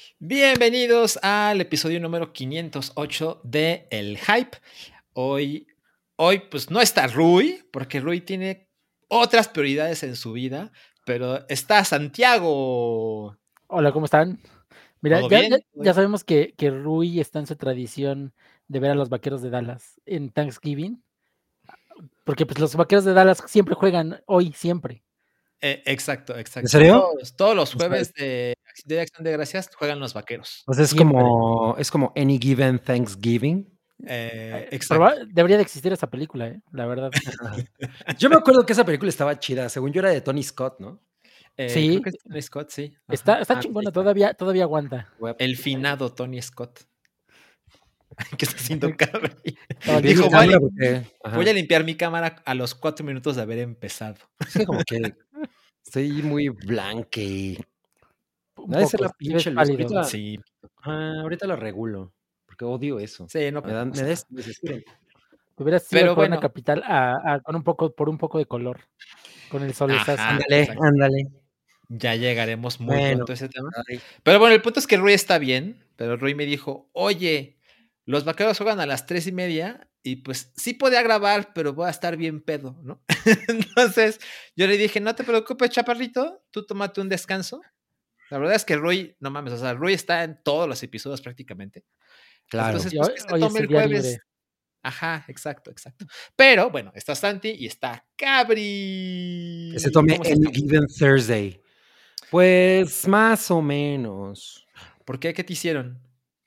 Bienvenidos al episodio número 508 de El Hype. Hoy, pues no está Rui, porque Rui tiene otras prioridades en su vida, pero está Santiago. Hola, ¿cómo están? Mira, ¿Todo ya, ya, bien? ya sabemos que Rui está en su tradición de ver a los Vaqueros de Dallas en Thanksgiving, porque pues los Vaqueros de Dallas siempre juegan hoy, siempre. Exacto. ¿En serio? Todos los O sea, jueves de Acción de Gracias juegan los Vaqueros. o sea, Siempre. es como Any Given Thanksgiving. Exacto. Debería de existir esa película, la verdad. Ajá. Yo me acuerdo que esa película estaba chida. Según yo era de Tony Scott, ¿no? Creo Sí, que es Tony Scott, sí. Ajá. está Pues ahí chingona, está. todavía aguanta. El finado Tony Scott. ¿Qué está haciendo Cabri? Limpié mi Dijo, cámara porque. voy a Ajá. limpiar mi cámara a los 4 minutos de haber empezado. Es que como que estoy muy blanca y. Un Debe ser poco, la te ves pinche luz. pálido. Sí, Ahorita lo regulo. Porque odio eso. sí, no, Me pasa nada. desesperan. Te hubieras ido a Pero Corona bueno, Capital por un poco de color, con el solezazo. ajá, Ándale, exacto. ándale. Ya llegaremos muy Bueno. pronto a ese tema. Ay, Pero bueno, el punto es que Rui está bien, pero Rui me dijo, oye, los Vaqueros juegan a las 3:30 y pues sí podía grabar, pero voy a estar bien pedo, ¿no? Entonces yo le dije, no te preocupes, chaparrito, tú tómate un descanso. La verdad es que Rui, no mames, o sea, Rui está en todos los episodios prácticamente. claro. Entonces, Y pues hoy, que se hoy es tome el el día libre. jueves. Ajá, exacto. Pero bueno, está Santi y está Que se Cabri. tome ¿Cómo estás, Any Cabri? Given Thursday. Pues más o menos. ¿Por qué? ¿Qué te hicieron?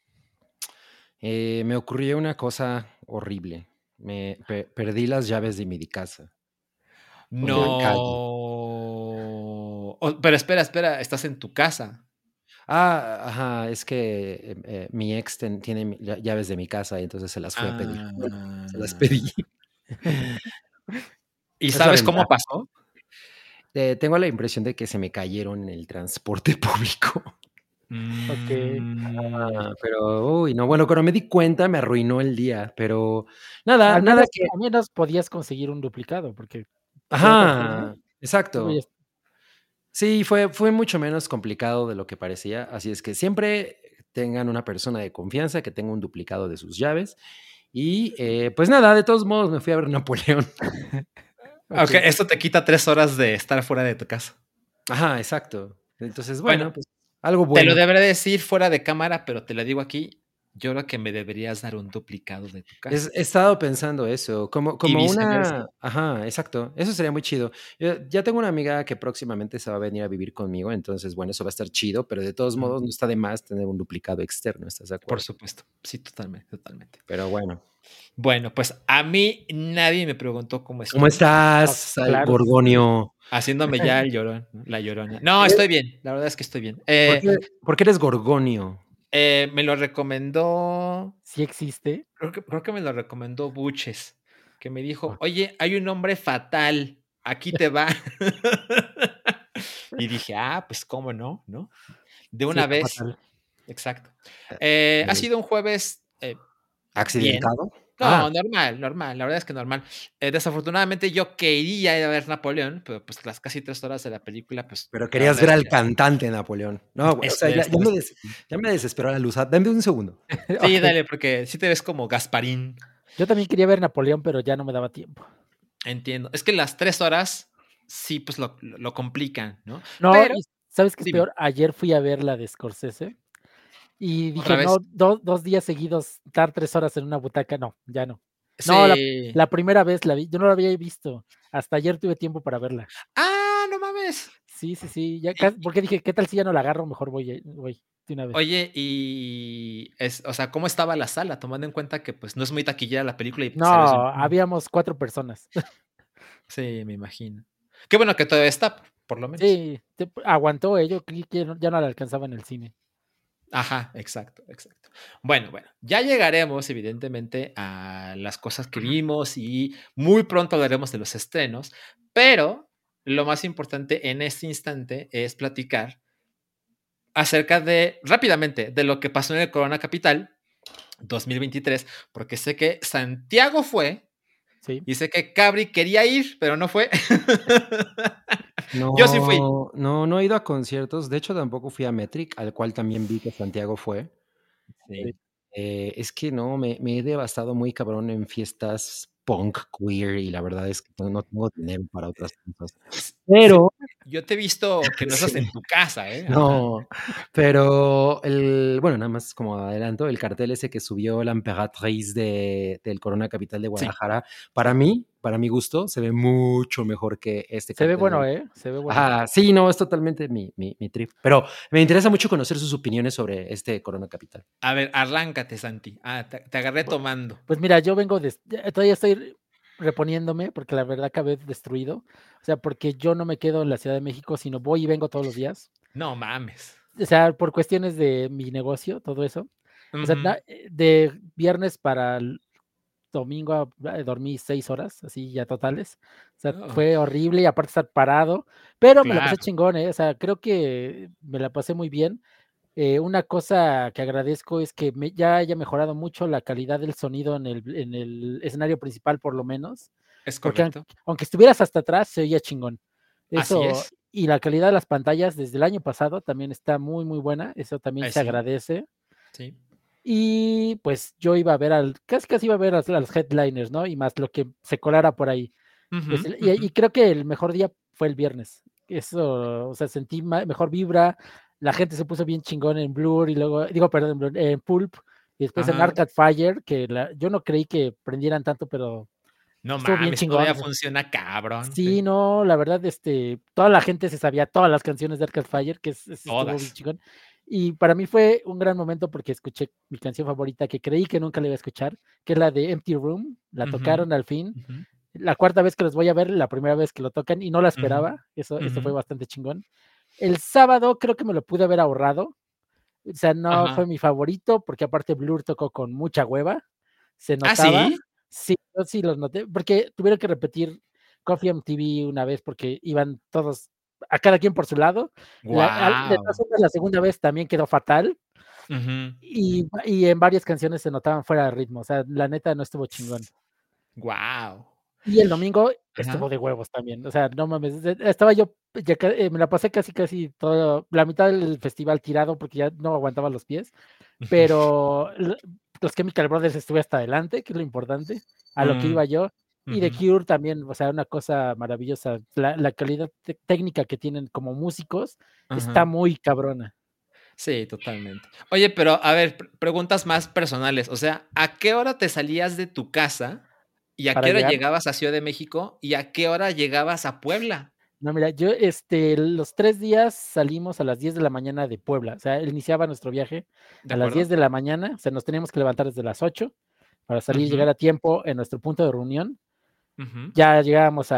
Me ocurrió una cosa horrible. Perdí las llaves de mi casa Ok. en la calle. Pero espera, estás en tu casa. Ajá, es que mi ex tiene llaves de mi casa y entonces se las fui a pedir. Bueno, se las Ah. pedí. ¿Y Es la sabes cómo ventaja. pasó? Tengo la impresión de que se me cayeron en el transporte público. Ok. Pero, uy, no, bueno, cuando me di cuenta me arruinó el día, pero nada, Al nada menos, que... al menos podías conseguir un duplicado, porque de otra forma, Ajá, tú exacto. hubieras- Sí, fue mucho menos complicado de lo que parecía, así es que siempre tengan una persona de confianza que tenga un duplicado de sus llaves y, pues nada, de todos modos me fui a ver Napoleón. Ok, Ok. esto te quita 3 horas de estar fuera de tu casa. Ajá, exacto. Entonces, Bueno, bueno, pues algo te lo bueno. deberé decir fuera de cámara, pero te lo digo aquí. Yo creo que me deberías dar un duplicado de tu casa. He estado pensando eso, Y como viceversa. una... Ajá, exacto. Eso sería muy chido. Yo ya tengo una amiga que próximamente se va a venir a vivir conmigo, entonces, bueno, eso va a estar chido, pero de todos modos no está de más tener un duplicado externo, ¿estás de Por acuerdo? supuesto. Sí, totalmente. Pero bueno. Bueno, pues a mí nadie me preguntó cómo ¿Cómo estoy. estás, Claro. Gorgonio? Haciéndome ya el llorón, ¿no? La llorona. No, estoy bien. La verdad es que estoy bien. ¿Por qué eres Gorgonio? Me lo recomendó. Sí existe. Creo que me lo recomendó Buches. Que me dijo, Ok. oye, hay un hombre fatal. Aquí te va. Y dije, pues cómo no, ¿no? De Sí una está vez. fatal. Exacto. Ha Eh, sido un jueves bien. ¿Accidentado? No, normal. La verdad es que normal. Desafortunadamente yo quería ir a ver Napoleón, pero pues las casi 3 horas de la película, pues Pero la querías verdad ver es al que cantante Napoleón. No, güey, o sea, ya me desesperó la luz. Dame un segundo. Sí, Ok. dale, porque sí te ves como Gasparín. Yo también quería ver Napoleón, pero ya no me daba tiempo. Entiendo. Es que las 3 horas sí, pues lo complican, ¿no? No, Pero, y ¿sabes qué es dime, peor? Ayer fui a ver la de Scorsese y otra dije, vez. no, 2 días seguidos, estar 3 horas en una butaca, no, ya no. No, Sí. la primera vez la vi, yo no la había visto. Hasta ayer tuve tiempo para verla. No mames. Sí, ya Y- y- porque dije, ¿qué tal si ya no la agarro? Mejor voy de una vez. Oye, o sea, ¿cómo estaba la sala? Tomando en cuenta que pues no es muy taquillera la película y No, sales de un... habíamos 4 personas. Sí, me imagino. Qué bueno que todavía está, por lo menos. Sí, aguantó, yo creí que ya no la alcanzaba en el cine. Ajá, exacto. Bueno, ya llegaremos evidentemente a las cosas que vimos y muy pronto hablaremos de los estrenos, pero lo más importante en este instante es platicar acerca rápidamente, de lo que pasó en el Corona Capital 2023, porque sé que Santiago fue Sí. y sé que Cabri quería ir, pero no fue. Yo sí fui. No he ido a conciertos. De hecho, tampoco fui a Metric, al cual también vi que Santiago fue. Sí. Es que no, me he devastado muy cabrón en fiestas punk, queer, y la verdad es que no tengo dinero para otras cosas. Sí, Pero yo te he visto que no estás sí. en tu casa, ¿eh? Ajá. No, pero bueno, nada más como adelanto, el cartel ese que subió la Emperatriz del Corona Capital de Sí, Guadalajara, para mí, para mi gusto, se ve mucho mejor que este Se ve cartel bueno, de... Se ve bueno. Ajá, sí, no, es totalmente mi trip, pero me interesa mucho conocer sus opiniones sobre este Corona Capital. A ver, arráncate, Santi. Te agarré tomando. Pues mira, yo vengo todavía estoy reponiéndome porque la verdad acabé destruido. O sea, porque yo no me quedo en la Ciudad de México, sino voy y vengo todos los días. No mames. O sea, por cuestiones de mi negocio, todo eso. O sea, Ujú. de viernes para el domingo dormí 6 horas, así ya totales. O sea, Oh, fue horrible y aparte estar parado, pero me la pasé claro, chingón, ¿eh? O sea, creo que me la pasé muy bien. Una cosa que agradezco es que ya haya mejorado mucho la calidad del sonido en el escenario principal, por lo menos, es porque correcto. aunque estuvieras hasta atrás, se oía chingón. Así Eso, es. y la calidad de las pantallas desde el año pasado también está muy, muy buena. Eso también se Sí, agradece. sí. Y pues yo iba a ver casi iba a ver a los headliners, ¿no? Y más lo que se colara por ahí. Pues, Ujú, y creo que el mejor día fue el viernes. Eso, o sea, sentí mejor vibra. La gente se puso bien chingón en Blur y luego, digo, perdón, en Blur, en Pulp y después en ajá. Arcade Fire, que yo no creí que prendieran tanto, pero No estuvo bien mames, chingón. todavía O sea, funciona cabrón. sí, Sí. no, la verdad, toda la gente se sabía todas las canciones de Arcade Fire, que estuvo bien Todas. chingón. Y para mí fue un gran momento porque escuché mi canción favorita que creí que nunca la iba a escuchar, que es la de Empty Room. La Ujú, tocaron al fin. ujú, La cuarta vez que los voy a ver, la primera vez que lo tocan y no la ujú, esperaba. Eso fue ujú. bastante chingón. El sábado creo que me lo pude haber ahorrado. O sea, no fue Ajá. mi favorito porque aparte Blur tocó con mucha hueva. Se ¿Ah, notaba. sí? Sí, yo sí los noté porque tuvieron que repetir Coffee MTV una vez porque iban todos a cada quien por su lado. De todas Guau. formas, la segunda vez también quedó fatal Ujú. y en varias canciones se notaban fuera de ritmo. O sea, la neta no estuvo chingón. Guau. Y el domingo Ajá. estuvo de huevos también. O sea, no mames. Estaba yo, me la pasé casi todo, la mitad del festival tirado porque ya no aguantaba los pies. Ujú. Pero los Chemical Brothers estuve hasta adelante, que es lo importante, a lo que Mm, iba yo. Y The ujú. Cure también, o sea, una cosa maravillosa. La calidad técnica que tienen como músicos está Ajá. muy cabrona. Sí, totalmente. Oye, pero a ver, preguntas más personales. O sea, ¿a qué hora te salías de tu casa y a Para qué hora llegar. llegabas a Ciudad de México y a qué hora llegabas a Puebla? No, mira, yo, los 3 días salimos a las 10 de la mañana de Puebla. O sea, iniciaba nuestro viaje ¿De a las 10 acuerdo? de la mañana. O sea, nos teníamos que levantar desde las 8 para salir y Ujú, llegar a tiempo en nuestro punto de reunión. ujú, Ya llegábamos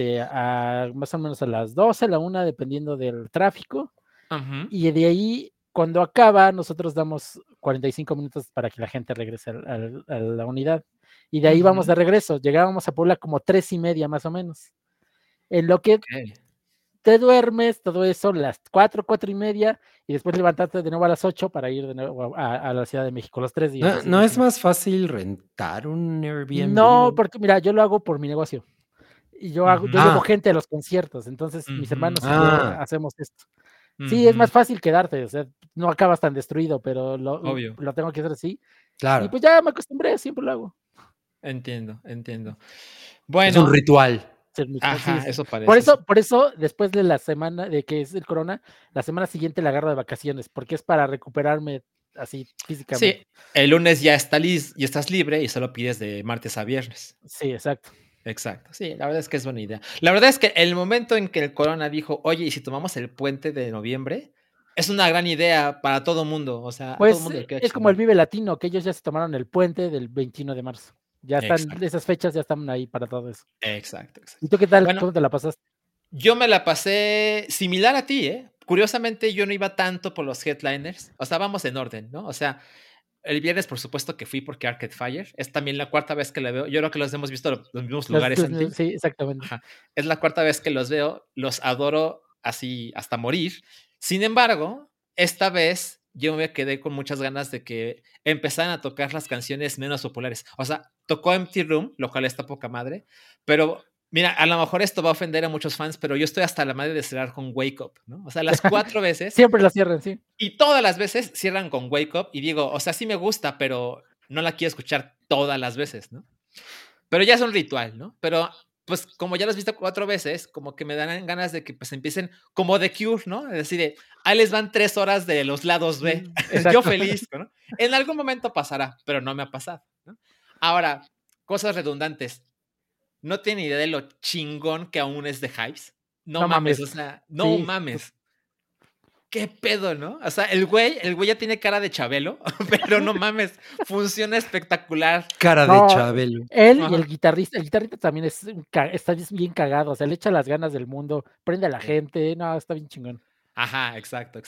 a más o menos a las 12, la 1, dependiendo del tráfico. ujú, Y de ahí, cuando acaba, nosotros damos 45 minutos para que la gente regrese a la unidad. Y de ahí vamos ujú. de regreso. Llegábamos a Puebla como 3:30 más o menos. En lo que Okey. te duermes, todo eso, las 4:30, y después levantarte de nuevo a las 8 para ir de nuevo a la Ciudad de México, los 3 días, ¿No así no lo es hicimos. más fácil rentar un Airbnb No, o? porque mira, yo lo hago por mi negocio. Y yo Ujú, llevo Ah, gente a los conciertos, entonces mis ujú, hermanos y yo ah, hacemos esto. Sí, es ujú. más fácil quedarte, o sea, no acabas tan destruido, pero Obvio. lo tengo que hacer así. Y claro, pues ya me acostumbré, siempre lo hago. Entiendo, entiendo. es un Bueno, ritual. Sí, ajá, sí. eso parece, sí. Por eso, después de la semana de que es el corona, la semana siguiente la agarro de vacaciones, porque es para recuperarme así Sí, físicamente. el lunes ya estás libre y solo pides de martes a viernes. Sí, exacto. Exacto. Sí, la verdad es que es buena idea. La verdad es que el momento en que el Corona dijo: "Oye, ¿y si tomamos el puente de noviembre?", es una gran idea para todo mundo, o sea, a todo Pues mundo le queda es como el chingón. Vive Latino, que ellos ya se tomaron el puente del 21 de marzo. Ya están, Exacto, esas fechas ya están ahí para todo eso. exacto, ¿Y exacto. tú qué tal? Bueno, ¿Cómo te la pasaste? yo me la pasé similar a ti, ¿eh? Curiosamente, yo no iba tanto por los headliners, o sea, vamos en orden, ¿no? O sea, el viernes, por supuesto que fui porque Arcade Fire, es también la cuarta vez que la veo. Yo creo que los hemos visto los mismos lugares, Santi. Sí, exactamente. Ajá. Es la cuarta vez que los veo, los adoro así hasta morir. Sin embargo, esta vez yo me quedé con muchas ganas de que empezaran a tocar las canciones menos populares. O sea, tocó Empty Room, lo cual está poca madre, pero Mira, a lo mejor esto va a ofender a muchos fans, pero yo estoy hasta la madre de cerrar con Wake Up, ¿no? O sea, las 4 veces Siempre la cierran, sí. y todas las veces cierran con Wake Up y digo, o sea, sí me gusta, pero no la quiero escuchar todas las veces, ¿no? Pero ya es un ritual, ¿no? Pero pues como ya los he visto 4 veces, como que me dan ganas de que pues empiecen como The Cure, ¿no? Es decir, ahí les van 3 horas de los lados B. Yo feliz, ¿no? En algún momento pasará, pero no me ha pasado, ¿no? Ahora, cosas redundantes. No tiene idea de lo chingón que aún es de Hives. No mames, o sea, no Sí, mames. ¿Qué pedo, no? O sea, el güey ya tiene cara de Chabelo, pero no mames, funciona espectacular. Cara de no, Chabelo. él y Ajá. el guitarrista también está bien cagado, o sea, le echa las ganas del mundo, prende a la Sí. gente, no, está bien chingón. Ajá, exacto.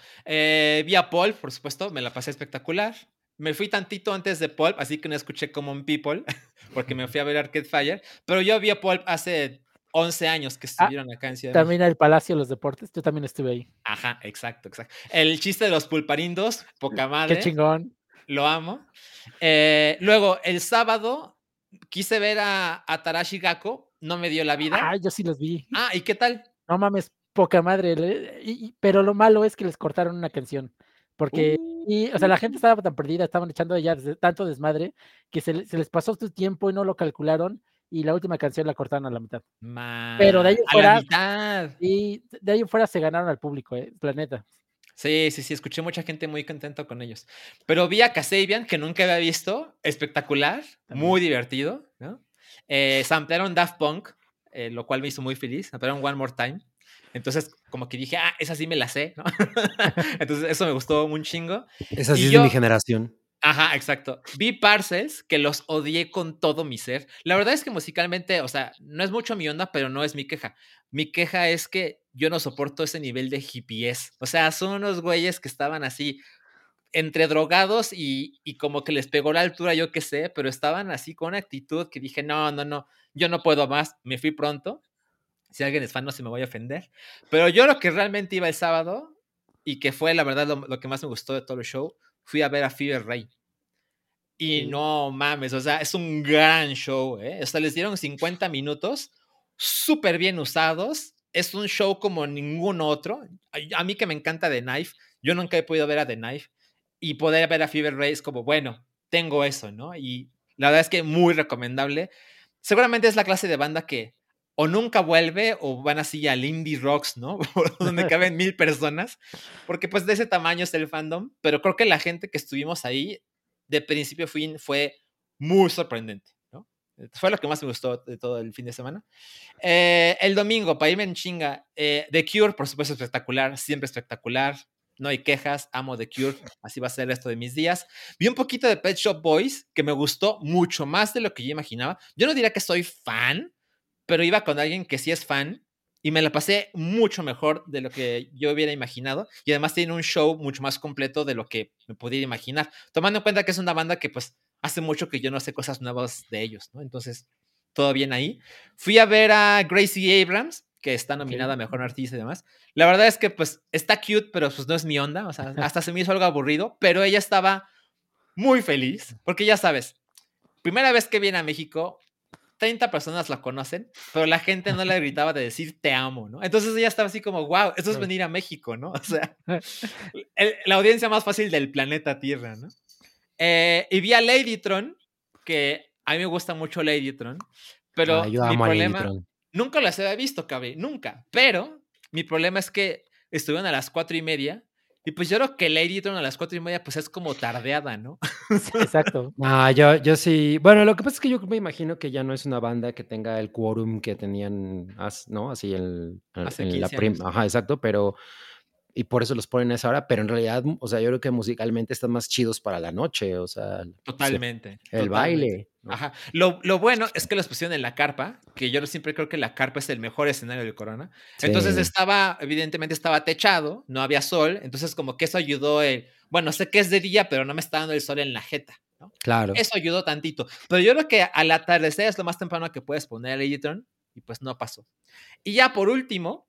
Vi a Paul, por supuesto, me la pasé espectacular. Me fui tantito antes de Paul, así que no escuché Common People, porque me fui a ver Arcade Fire, pero yo vi a Paul hace 11 años que Ah, estuvieron acá en Ciudad de también México. el Palacio de los Deportes, yo también estuve ahí. Ajá, exacto. El chiste de los pulparindos, poca Qué madre, chingón. lo amo. Luego, el sábado quise ver a Tarashi Gakko, no me dio la vida. Yo sí los vi. Ah, ¿y qué tal? No mames, poca madre. Pero lo malo es que les cortaron una canción. Porque, o sea, la gente estaba tan perdida, estaban echando ya tanto desmadre, que se les pasó su tiempo y no lo calcularon. Y la última canción la cortaron a la mitad. Pero de ahí en A la fuera, mitad. y de ahí en fuera se ganaron al público, planeta. Sí, escuché mucha gente muy contenta con ellos. Pero vi a Kasabian, que nunca había visto, espectacular, También. muy divertido, ¿no? Samplearon Daft Punk, lo cual me hizo muy feliz, samplearon One More Time. Entonces, como que dije, esa sí me la sé, ¿no? Entonces, eso me gustó un chingo. Esa sí Y es de mi yo, generación. ajá, exacto. Vi Parcels, que los odié con todo mi ser. La verdad es que musicalmente, o sea, no es mucho mi onda, pero no es mi queja. Mi queja es que yo no soporto ese nivel de hippies. O sea, son unos güeyes que estaban así entre drogados y como que les pegó la altura, yo qué sé, pero estaban así con una actitud que dije, no, yo no puedo más. Me fui pronto. Si alguien es fan, no se me voy a ofender. Pero yo lo que realmente iba el sábado y que fue la verdad lo que más me gustó de todo el show, fui a ver a Fever Ray. Y Sí. no mames, o sea, es un gran show, ¿eh? O sea, les dieron 50 minutos súper bien usados. Es un show como ningún otro. A mí que me encanta The Knife, yo nunca he podido ver a The Knife y poder ver a Fever Ray es como, bueno, tengo eso, ¿no? Y la verdad es que muy recomendable. Seguramente es la clase de banda que o nunca vuelve o van así al Indie Rocks, ¿no? Donde caben 1000 personas, porque pues de ese tamaño es el fandom, pero creo que la gente que estuvimos ahí de principio a fin fue muy sorprendente, ¿no? Fue lo que más me gustó de todo el fin de semana. El domingo, para irme en chinga, The Cure, por supuesto, espectacular, siempre espectacular. No hay quejas, amo The Cure, así va a ser el resto de mis días. Vi un poquito de Pet Shop Boys, que me gustó mucho más de lo que yo imaginaba. Yo no diría que soy fan, pero iba con alguien que sí es fan y me la pasé mucho mejor de lo que yo hubiera imaginado. Y además tiene un show mucho más completo de lo que me pudiera imaginar, tomando en cuenta que es una banda que pues hace mucho que yo no sé cosas nuevas de ellos, ¿no? Entonces, todo bien ahí. Fui a ver a Gracie Abrams, que está nominada a Mejor Artista y demás. La verdad es que pues está cute, pero pues no es mi onda, o sea, hasta se me hizo algo aburrido, pero ella estaba muy feliz, porque ya sabes, primera vez que viene a México, 30 personas la conocen, pero la gente no le gritaba de decir te amo, ¿no? Entonces ella estaba así como, wow, eso es venir a México, ¿no? O sea, la audiencia más fácil del planeta Tierra, ¿no? Y vi a Ladytron, que a mí me gusta mucho Ladytron, pero Yo mi amo a problema, Ladytron. nunca las había visto, cabrón, nunca, pero mi problema es que estuvieron a las 4:30 y pues yo creo que Ladytron a las 4:30 pues es como tardeada, ¿no? Exacto. Yo sí. Bueno, lo que pasa es que yo me imagino que ya no es una banda que tenga el quórum que tenían, ¿no? Así Hace en la 15 años. Ajá, exacto, pero y por eso los ponen a esa hora, pero en realidad, o sea, yo creo que musicalmente están más chidos para la noche, o sea, Totalmente, el totalmente. baile, ¿no? Ajá. Lo bueno es que los pusieron en la carpa, que yo siempre creo que la carpa es el mejor escenario de Corona. Entonces Sí, evidentemente estaba techado, no había sol, entonces como que eso ayudó bueno, sé que es de día, pero no me está dando el sol en la jeta, ¿no? claro. Eso ayudó tantito. Pero yo creo que al atardecer es lo más temprano que puedes poner el Editron y pues no pasó. Y ya por último,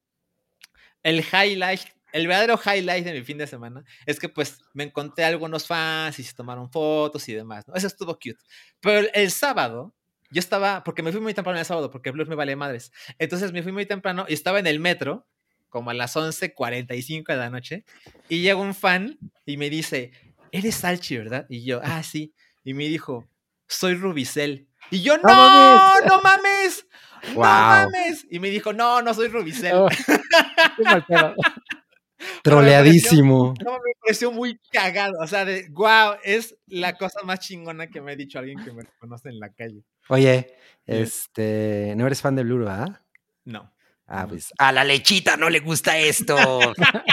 el verdadero highlight de mi fin de semana es que pues me encontré algunos fans y se tomaron fotos y demás, ¿no? Eso estuvo cute. Pero el sábado yo estaba, porque me fui muy temprano el sábado, porque Blur me vale madres. Entonces me fui muy temprano y estaba en el metro, como a las 11:45 de la noche, y llega un fan y me dice, eres Salchi, ¿verdad? Y yo, sí. Y me dijo, soy Rubicel. Y yo, ¡No mames! no mames, no Wow. mames. Y me dijo, no soy Rubicel. Oh, qué mal pedo. Pero Troleadísimo. me pareció muy cagado. O sea, wow, es la cosa más chingona que me ha dicho alguien que me conoce en la calle. Oye, Dime. no eres fan de Blur, ¿verdad? No. Pues a la lechita no le gusta esto.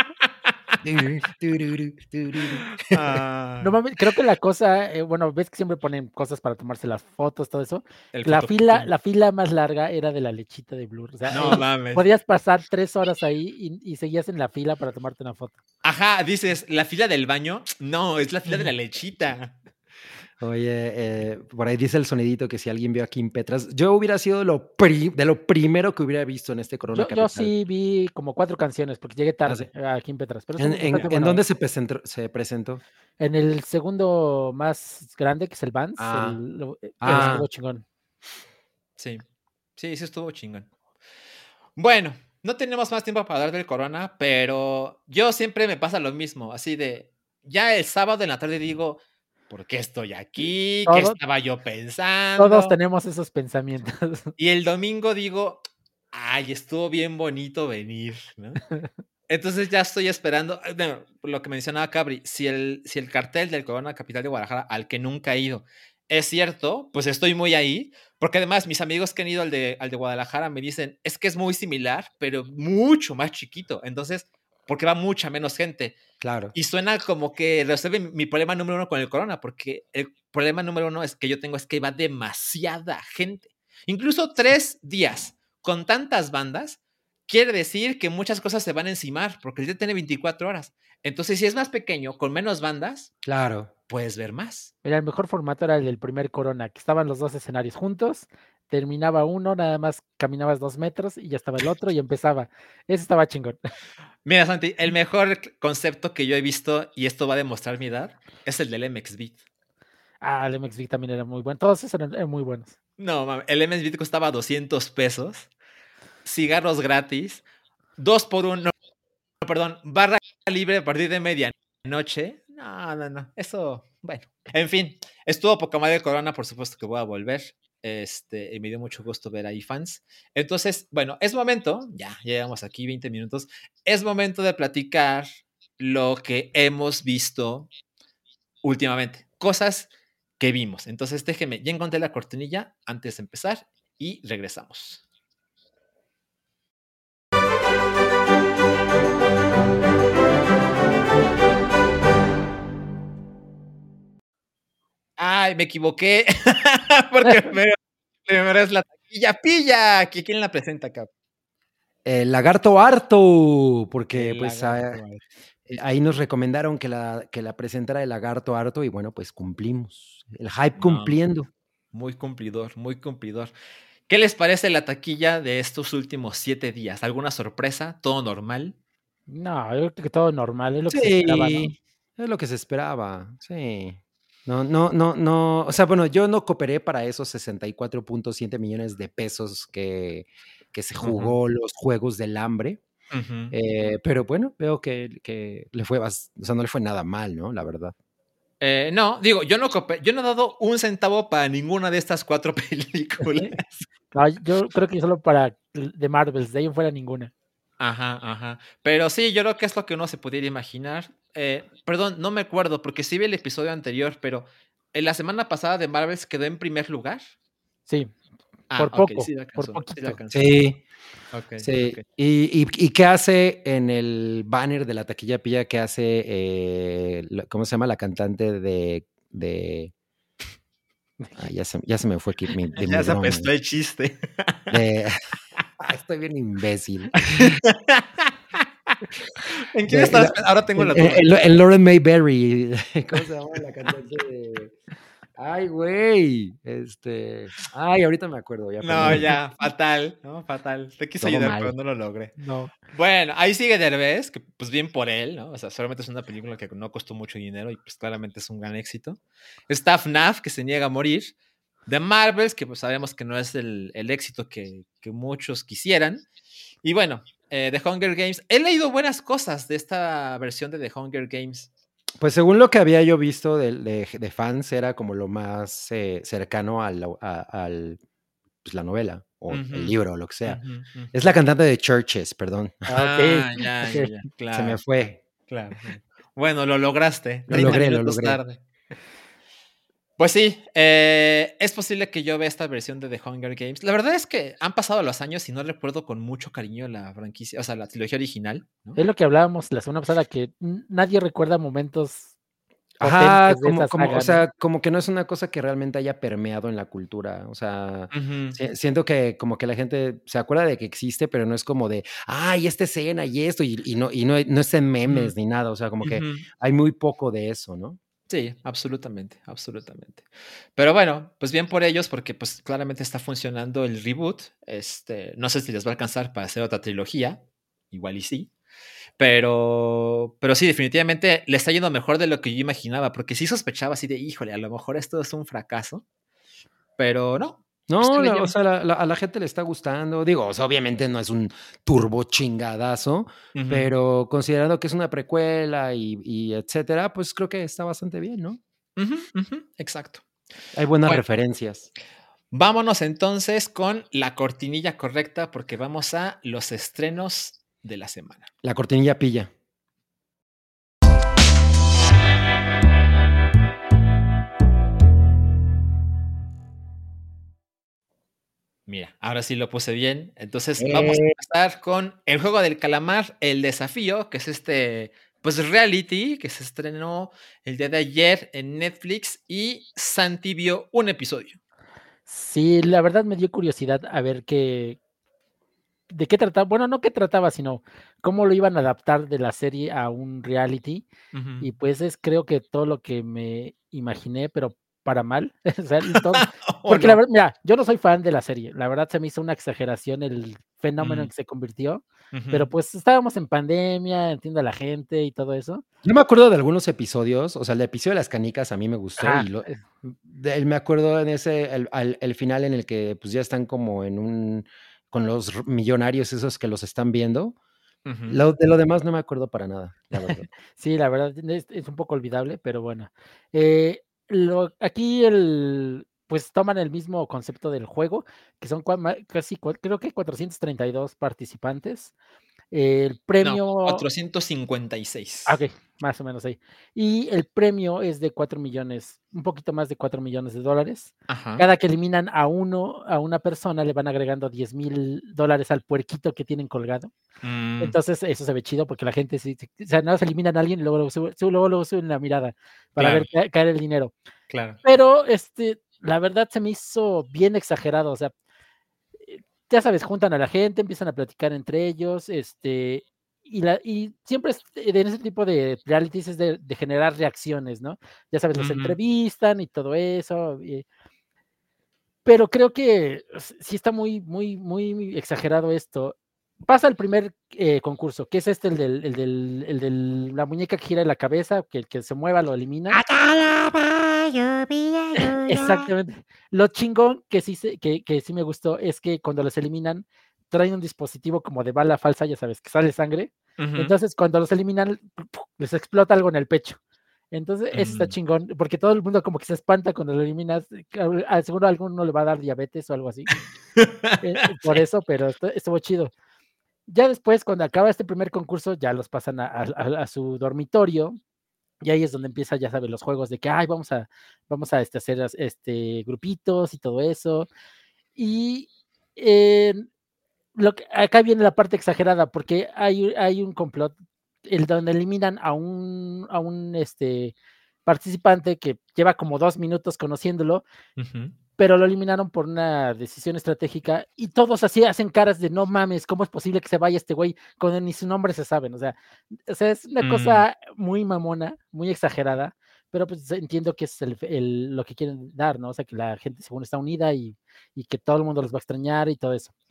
No mames, creo que la cosa, bueno, ves que siempre ponen cosas para tomarse las fotos, todo eso. El La fotoquín. fila más larga era de la lechita de Blur. O sea, No mames. podías pasar 3 horas ahí y seguías en la fila para tomarte una foto. Ajá, dices, ¿la fila del baño? No, es la fila de la lechita. Oye, por ahí dice el sonidito que si alguien vio a Kim Petras, yo hubiera sido de lo primero que hubiera visto en este Corona Yo Capital. sí vi como 4 canciones porque llegué tarde sí. aquí en Petras. Pero ¿En dónde se presentó? En el segundo más grande, que es el Vans. Estuvo chingón. Sí, sí estuvo chingón. Bueno, no tenemos más tiempo para hablar del Corona, pero yo siempre me pasa lo mismo, así de, ya el sábado en la tarde digo, ¿por qué estoy aquí? ¿Qué estaba yo pensando? Todos tenemos esos pensamientos. Y el domingo digo, ay, estuvo bien bonito venir, ¿no? Entonces ya estoy esperando, lo que mencionaba Cabri, si el cartel del Corona Capital de Guadalajara, al que nunca he ido, es cierto, pues estoy muy ahí, porque además mis amigos que han ido al de Guadalajara me dicen, es que es muy similar, pero mucho más chiquito, entonces, porque va mucha menos gente. Claro. Y suena como que resuelve mi problema número 1 con el Corona, porque el problema número 1 es que yo tengo es que va demasiada gente. Incluso 3 días con tantas bandas, quiere decir que muchas cosas se van a encimar, porque el día tiene 24 horas. Entonces, si es más pequeño, con menos bandas, claro, puedes ver más. Mira, el mejor formato era el del primer Corona, que estaban los 2 escenarios juntos, terminaba uno, nada más caminabas 2 metros y ya estaba el otro y empezaba. Ese estaba chingón. Mira, Santi, el mejor concepto que yo he visto, y esto va a demostrar mi edad, es el del MX Beat. El MX Beat también era muy bueno. Todos esos eran muy buenos. No, mames, el MX Beat costaba 200 pesos, cigarros gratis, 2 por 1, perdón, barra libre a partir de medianoche. No, eso, bueno. En fin, estuvo poca madre de Corona, por supuesto que voy a volver. Y me dio mucho gusto ver ahí fans. Entonces, bueno, es momento, ya llegamos aquí 20 minutos, es momento de platicar lo que hemos visto últimamente, cosas que vimos. Entonces, déjenme, ya encontré la cortinilla antes de empezar y regresamos. Ay, me equivoqué. Porque primero es la taquilla pilla. ¿Quién la presenta acá? El Lagarto Harto, porque El pues Lagarto. ahí nos recomendaron que la presentara el Lagarto Harto y bueno, pues cumplimos. El hype cumpliendo. Muy cumplidor, muy cumplidor. ¿Qué les parece la taquilla de estos últimos 7 días? ¿Alguna sorpresa? ¿Todo normal? No, yo creo que todo normal, es lo que se esperaba, ¿no? Es lo que se esperaba, sí. No. O sea, bueno, yo no cooperé para esos 64.7 millones de pesos que se jugó los Juegos del Hambre. Pero bueno, veo que le fue, o sea, no le fue nada mal, ¿no? La verdad. No, digo, yo no he dado un centavo para ninguna de estas 4 películas. No, yo creo que solo para de Marvels, de ahí en fuera ninguna. Ajá. Pero sí, yo creo que es lo que uno se pudiera imaginar. Perdón, no me acuerdo, porque sí vi el episodio anterior, pero en la semana pasada de Marvels quedó en primer lugar. Sí, por poco, sí, por poquito. Sí. Okay, sí. Okay. ¿Y qué hace en el banner de la taquilla pilla? ¿Qué hace, cómo se llama la cantante de ya se me fue de Ya mi se broma. apestó el chiste. Estoy bien imbécil. ¿En quién estás? Ahora tengo la duda. En Lauren Mayberry. ¿Cómo se llama la cantante de...? Ay, güey. Ay, ahorita me acuerdo. Ya, fatal, ¿no? Fatal. Te quise Todo ayudar, mal. pero no lo logré. No. Bueno, ahí sigue Derbez, que pues bien por él, ¿no? O sea, solamente es una película que no costó mucho dinero y pues claramente es un gran éxito. Está FNAF, que se niega a morir. de Marvels, que pues sabemos que no es el éxito que muchos quisieran. Y bueno, The Hunger Games. He leído buenas cosas de esta versión de The Hunger Games. Pues según lo que había yo visto de fans, era como lo más cercano al pues, la novela o el libro o lo que sea. Es la cantante de Churches, perdón. Ok, Ya, ok. claro. Se me fue. Claro. Bueno, lo lograste. Lo 30 logré, lo minutos logré. tarde. Pues sí, es posible que yo vea esta versión de The Hunger Games. La verdad es que han pasado los años y no recuerdo con mucho cariño la franquicia, o sea, la trilogía original, ¿no? Es lo que hablábamos la semana pasada, que nadie recuerda momentos Ajá, potentes de esa o saga, ¿no? sea, como que no es una cosa que realmente haya permeado en la cultura. O sea, Ujú, siento que como que la gente se acuerda de que existe, pero no es como de, ay, esta escena y esto, no es en memes ujú, ni nada. O sea, como que ujú. hay muy poco de eso, ¿no? Sí, absolutamente, absolutamente. Pero bueno, pues bien por ellos, porque pues claramente está funcionando el reboot. No sé si les va a alcanzar para hacer otra trilogía, igual y sí. Pero sí, definitivamente le está yendo mejor de lo que yo imaginaba, porque sí sospechaba así de, híjole, a lo mejor esto es un fracaso, pero no, No, está le o lleva. sea, a la gente le está gustando. Digo, o sea, obviamente no es un turbo chingadazo, Ujú, pero considerando que es una precuela y etcétera, pues creo que está bastante bien, ¿no? ujú, ujú, exacto. Hay buenas Bueno, referencias. vámonos entonces con la cortinilla correcta, porque vamos a los estrenos de la semana. La cortinilla pilla. Mira, ahora sí lo puse bien. Entonces vamos a empezar con el juego del calamar, el desafío, que es pues reality que se estrenó el día de ayer en Netflix y Santi vio un episodio. Sí, la verdad me dio curiosidad a ver de qué trataba, bueno, no qué trataba, sino cómo lo iban a adaptar de la serie a un reality. Ujú. Y pues es creo que todo lo que me imaginé, pero para mal. O sea, todo, ¿O porque la no? verdad, mira, yo no soy fan de la serie. La verdad se me hizo una exageración el fenómeno en Ujú, que se convirtió. Pero ujú. pues estábamos en pandemia, entiendo a la gente y todo eso. Yo me acuerdo de algunos episodios, o sea, el episodio de las canicas a mí me gustó Ajá, y me acuerdo en ese, el final en el que pues ya están como con los millonarios esos que los están viendo. Ujú. De lo demás no me acuerdo para nada, la verdad. sí, la verdad es un poco olvidable, pero bueno. Aquí pues toman el mismo concepto del juego, que son creo que 432 participantes. El No, premio, 456. ok, más o menos ahí. Y el premio es de 4 millones, un poquito más de 4 millones de dólares. Ajá. Cada que eliminan a una persona, le van agregando $10,000 al puerquito que tienen colgado. Mm, Entonces, eso se ve chido porque la gente, o sea, nada más eliminan a alguien y luego suben la mirada para claro, ver caer el dinero. claro. Pero, la verdad se me hizo bien exagerado, o sea, eh, ya sabes, juntan a la gente, empiezan a platicar entre ellos, y siempre en ese tipo de realities es de generar reacciones, ¿no? Ya sabes, los Ujú, entrevistan y todo eso, pero creo que sí está muy, muy, muy exagerado esto. Pasa el primer concurso, que es el de la muñeca que gira en la cabeza, que el que se mueva lo eliminan. Exactamente. Lo chingón que que sí me gustó es que cuando los eliminan, traen un dispositivo como de bala falsa, ya sabes, que sale sangre. ujú. Entonces, cuando los eliminan, les explota algo en el pecho. Entonces, eso está Mm. chingón, porque todo el mundo como que se espanta cuando lo eliminas. Seguro a alguno le va a dar diabetes o algo así. Por Sí. eso, pero estuvo chido. Ya después, cuando acaba este primer concurso, ya los pasan a su dormitorio. Y ahí es donde empieza, ya sabes, los juegos de que, ay, vamos a hacer grupitos y todo eso. Y eh, acá viene la parte exagerada, porque hay un complot el donde eliminan a un participante que lleva como 2 minutos conociéndolo, Ujú. pero lo eliminaron por una decisión estratégica y todos así hacen caras de no mames, ¿cómo es posible que se vaya este güey cuando ni su nombre se saben? O sea, es una Mm, cosa muy mamona, muy exagerada, pero pues entiendo que es lo que quieren dar, ¿no? O sea, que la gente según está unida y que todo el mundo los va a extrañar y todo eso.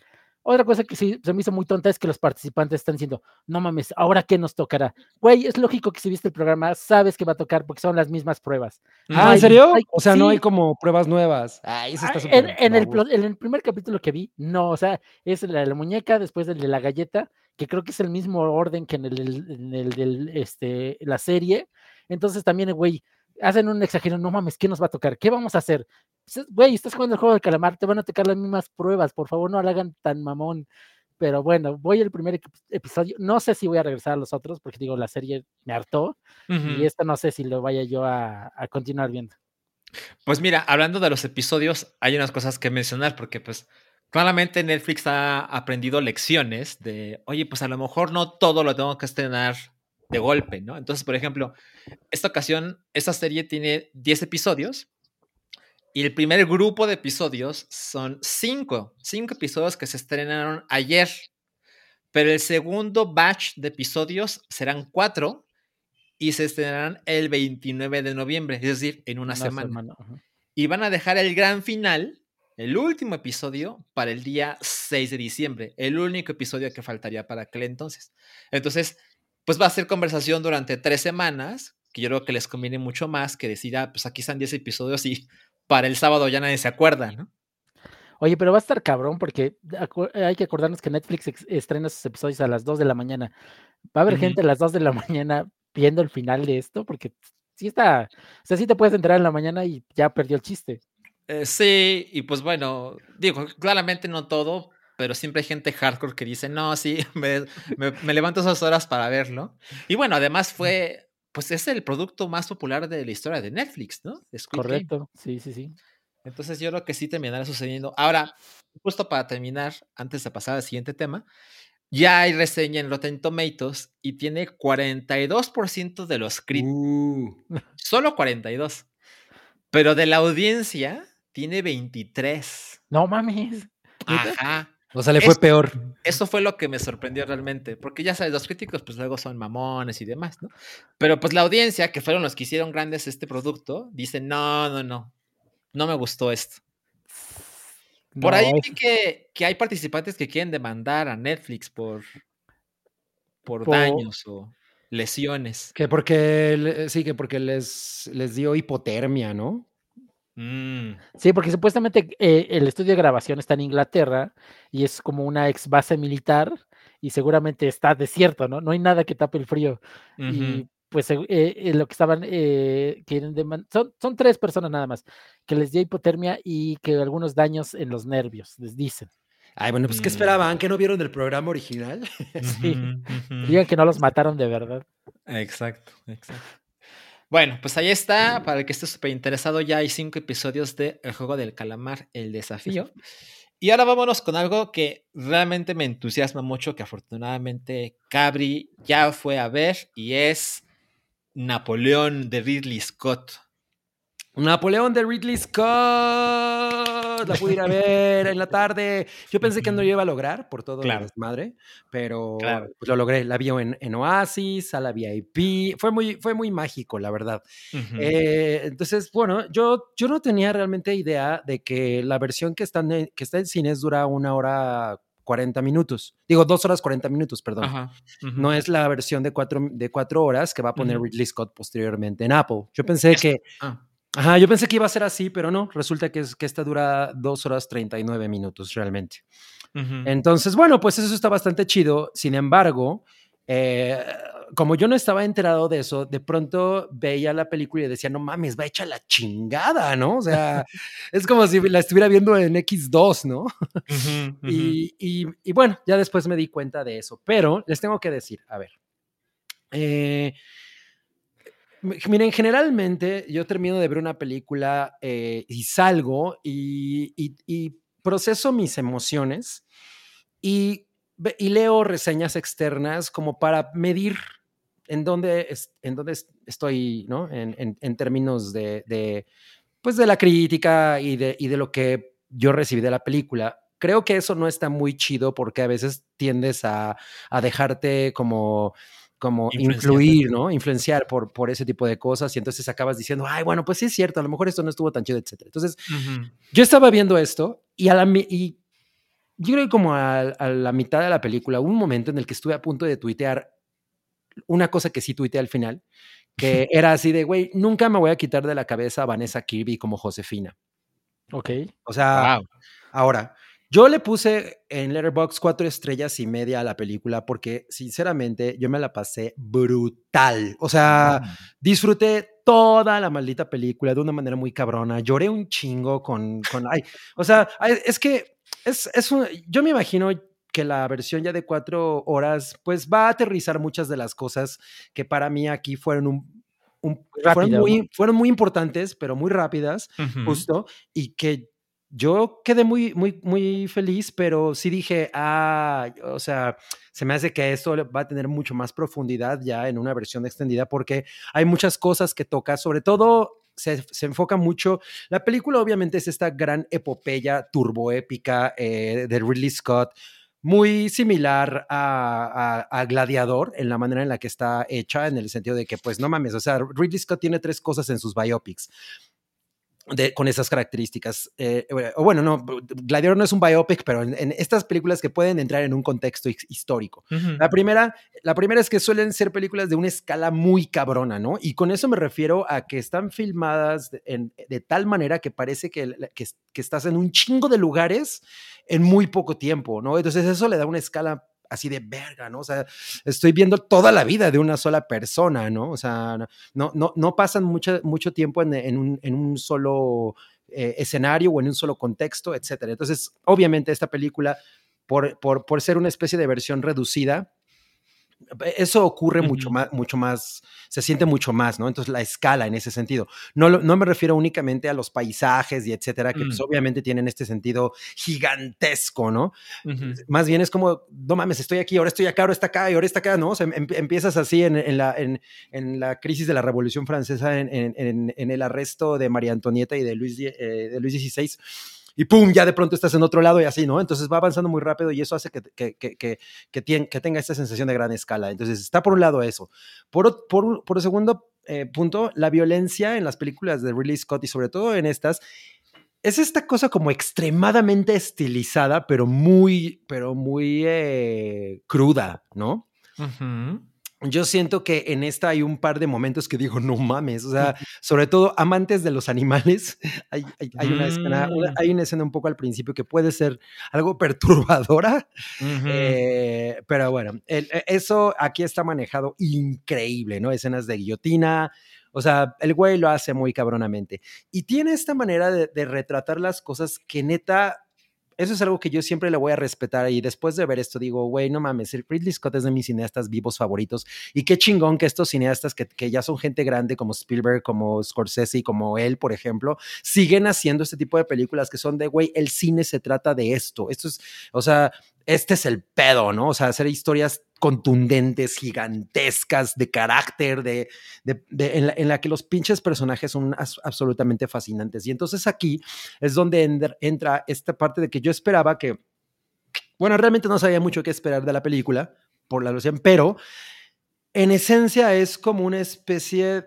Otra cosa que sí se me hizo muy tonta es que los participantes están diciendo, no mames, ¿ahora qué nos tocará? Güey, es lógico que si viste el programa, sabes que va a tocar porque son las mismas pruebas. No ¿en hay, serio? O sea, no hay sí, como pruebas nuevas. Ay, eso está súper baboso. en el primer capítulo que vi, no, o sea, es la muñeca, después el de la galleta, que creo que es el mismo orden que en el del, la serie. Entonces también, güey, hacen un exagero, no mames, ¿qué nos va a tocar? ¿Qué vamos a hacer? Güey, estás jugando el juego del calamar, te van a tocar las mismas pruebas, por favor, no la hagan tan mamón. Pero bueno, voy al primer episodio, no sé si voy a regresar a los otros, porque digo, la serie me hartó, y esta no sé si lo vaya yo a continuar viendo. Pues mira, hablando de los episodios, hay unas cosas que mencionar, porque pues claramente Netflix ha aprendido lecciones de, oye, pues a lo mejor no todo lo tengo que estrenar de golpe, ¿no? Entonces, por ejemplo, esta ocasión, esta serie tiene 10 episodios y el primer grupo de episodios son 5 episodios que se estrenaron ayer, pero el segundo batch de episodios serán 4 y se estrenarán el 29 de noviembre, es decir, en una semana. Y van a dejar el gran final, el último episodio, para el día 6 de diciembre, el único episodio que faltaría para aquel entonces. Entonces, pues va a ser conversación durante 3 semanas, que yo creo que les conviene mucho más que decir, pues aquí están 10 episodios y para el sábado ya nadie se acuerda, ¿no? Oye, pero va a estar cabrón porque hay que acordarnos que Netflix estrena sus episodios a las 2 de la mañana. Va a haber gente a las 2 de la mañana viendo el final de esto porque sí está, o sea, sí te puedes enterar en la mañana y ya perdió el chiste. Sí, y pues bueno, digo, claramente no todo, pero siempre hay gente hardcore que dice, no, sí, me levanto esas horas para verlo. Y bueno, además pues es el producto más popular de la historia de Netflix, ¿no? Squid Game. Correcto, sí, sí, sí. Entonces yo creo que sí terminará sucediendo. Ahora, justo para terminar, antes de pasar al siguiente tema, ya hay reseña en Rotten Tomatoes y tiene 42% de los críticos. Solo 42. Pero de la audiencia tiene 23. No mames. ¿Neta? Ajá. O sea, le fue peor. Eso fue lo que me sorprendió realmente, porque ya sabes, los críticos pues luego son mamones y demás, ¿no? Pero pues la audiencia, que fueron los que hicieron grandes este producto, dice, no me gustó esto. Por ahí No, vi que hay participantes que quieren demandar a Netflix por daños o lesiones. Que porque, sí, que porque les dio hipotermia, ¿no? sí, porque supuestamente el estudio de grabación está en Inglaterra y es como una ex base militar y seguramente está desierto, ¿no? No hay nada que tape el frío. Y pues lo que estaban quieren son 3 personas nada más que les dio hipotermia y que algunos daños en los nervios, les dicen. Ay, bueno, pues ¿qué esperaban? ¿Que no vieron el programa original? Sí, digan que no los mataron de verdad. Exacto. Bueno, pues ahí está. Para el que esté súper interesado, ya hay 5 episodios de El Juego del Calamar, El Desafío. Y ahora vámonos con algo que realmente me entusiasma mucho, que afortunadamente Cabri ya fue a ver, y es Napoleón de Ridley Scott. Napoleón de Ridley Scott. La pude ir a ver en la tarde. Yo pensé que no lo iba a lograr por todo el desmadre, pero pues lo logré. La vi en Oasis, sala VIP. Fue muy mágico, la verdad. Entonces, bueno, yo no tenía realmente idea de que la versión que está en cines dura 1 hora 40 minutos. Digo, 2 horas 40 minutos, perdón. No es la versión de 4 horas que va a poner Ridley Scott posteriormente en Apple. Yo pensé que iba a ser así, pero no. Resulta que esta dura 2 horas 39 minutos realmente. Entonces, bueno, pues eso está bastante chido. Sin embargo, como yo no estaba enterado de eso, de pronto veía la película y decía, no mames, va hecha la chingada, ¿no? O sea, es como si la estuviera viendo en X2, ¿no? Y bueno, ya después me di cuenta de eso. Pero les tengo que decir, a ver, miren, generalmente yo termino de ver una película y salgo y proceso mis emociones y leo reseñas externas como para medir en dónde estoy, ¿no? En términos pues de la crítica y de lo que yo recibí de la película. Creo que eso no está muy chido porque a veces tiendes a dejarte como influir, ¿no? Influenciar por ese tipo de cosas y entonces acabas diciendo, ay, bueno, pues sí es cierto, a lo mejor esto no estuvo tan chido, etcétera. Entonces, yo estaba viendo esto y yo creo que como a la mitad de la película, hubo un momento en el que estuve a punto de tuitear una cosa que sí tuiteé al final, que era así de, güey, nunca me voy a quitar de la cabeza a Vanessa Kirby como Josefina. Ok. O sea, Wow. ahora, yo le puse en Letterboxd 4.5 estrellas a la película porque, sinceramente, yo me la pasé brutal. O sea, disfruté toda la maldita película de una manera muy cabrona. Lloré un chingo ay, o sea, es que yo me imagino que la versión ya de 4 horas, pues va a aterrizar muchas de las cosas que para mí aquí fueron Rápido, ¿no? fueron muy importantes, pero muy rápidas, justo, y que yo quedé muy, muy, muy feliz, pero sí dije, o sea, se me hace que esto va a tener mucho más profundidad ya en una versión extendida, porque hay muchas cosas que toca, sobre todo se enfoca mucho. La película, obviamente, es esta gran epopeya turboépica de Ridley Scott, muy similar a Gladiador en la manera en la que está hecha, en el sentido de que, pues, no mames, o sea, Ridley Scott tiene 3 cosas en sus biopics con esas características. O bueno, no, Gladiador no es un biopic, pero en estas películas que pueden entrar en un contexto histórico. La primera es que suelen ser películas de una escala muy cabrona, ¿no? Y con eso me refiero a que están filmadas de tal manera que parece que estás en un chingo de lugares en muy poco tiempo, ¿no? Entonces eso le da una escala así de verga, ¿no? O sea, estoy viendo toda la vida de una sola persona, ¿no? O sea, no pasan mucho tiempo en un solo escenario o en un solo contexto, etcétera. Entonces, obviamente esta película, por ser una especie de versión reducida, eso ocurre mucho más, se siente mucho más, ¿no? Entonces la escala en ese sentido. No me refiero únicamente a los paisajes y etcétera, que pues obviamente tienen este sentido gigantesco, ¿no? Más bien es como, no mames, estoy aquí, ahora estoy acá, ahora está acá y ahora está acá, ¿no? O sea, empiezas así en la crisis de la Revolución Francesa, en el arresto de María Antonieta y de Luis XVI, y pum, ya de pronto estás en otro lado y así, ¿no? Entonces va avanzando muy rápido y eso hace que tenga esta sensación de gran escala. Entonces está por un lado eso. Por segundo punto, la violencia en las películas de Ridley Scott y sobre todo en estas, es esta cosa como extremadamente estilizada, pero muy cruda, ¿no? Yo siento que en esta hay un par de momentos que digo, no mames, o sea, sobre todo amantes de los animales, hay una escena un poco al principio que puede ser algo perturbadora, pero bueno, eso aquí está manejado increíble, ¿no? Escenas de guillotina, o sea, el güey lo hace muy cabronamente. Y tiene esta manera de retratar las cosas que neta, eso es algo que yo siempre le voy a respetar, y después de ver esto digo, güey, no mames, Ridley Scott es de mis cineastas vivos favoritos, y qué chingón que estos cineastas que ya son gente grande como Spielberg, como Scorsese, como él, por ejemplo, siguen haciendo este tipo de películas que son de, güey, el cine se trata de esto es, o sea, este es el pedo, ¿no? O sea, hacer historias contundentes, gigantescas, de carácter, en la que los pinches personajes son absolutamente fascinantes. Y entonces aquí es donde entra esta parte de que yo esperaba que, bueno, realmente no sabía mucho qué esperar de la película, por la alusión, pero en esencia es como una especie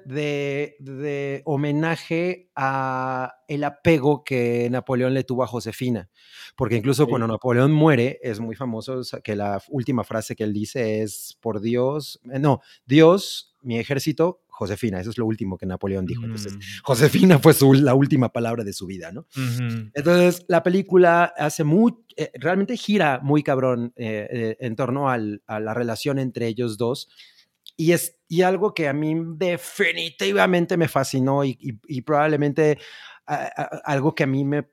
de homenaje a el apego que Napoleón le tuvo a Josefina, porque incluso cuando Napoleón muere es muy famoso que la última frase que él dice es, por Dios, Dios, mi ejército, Josefina. Eso es lo último que Napoleón dijo. Entonces, Josefina fue la última palabra de su vida, ¿no? Entonces, la película realmente gira muy cabrón en torno a la relación entre ellos dos. Y algo que a mí definitivamente me fascinó y probablemente algo que a mí me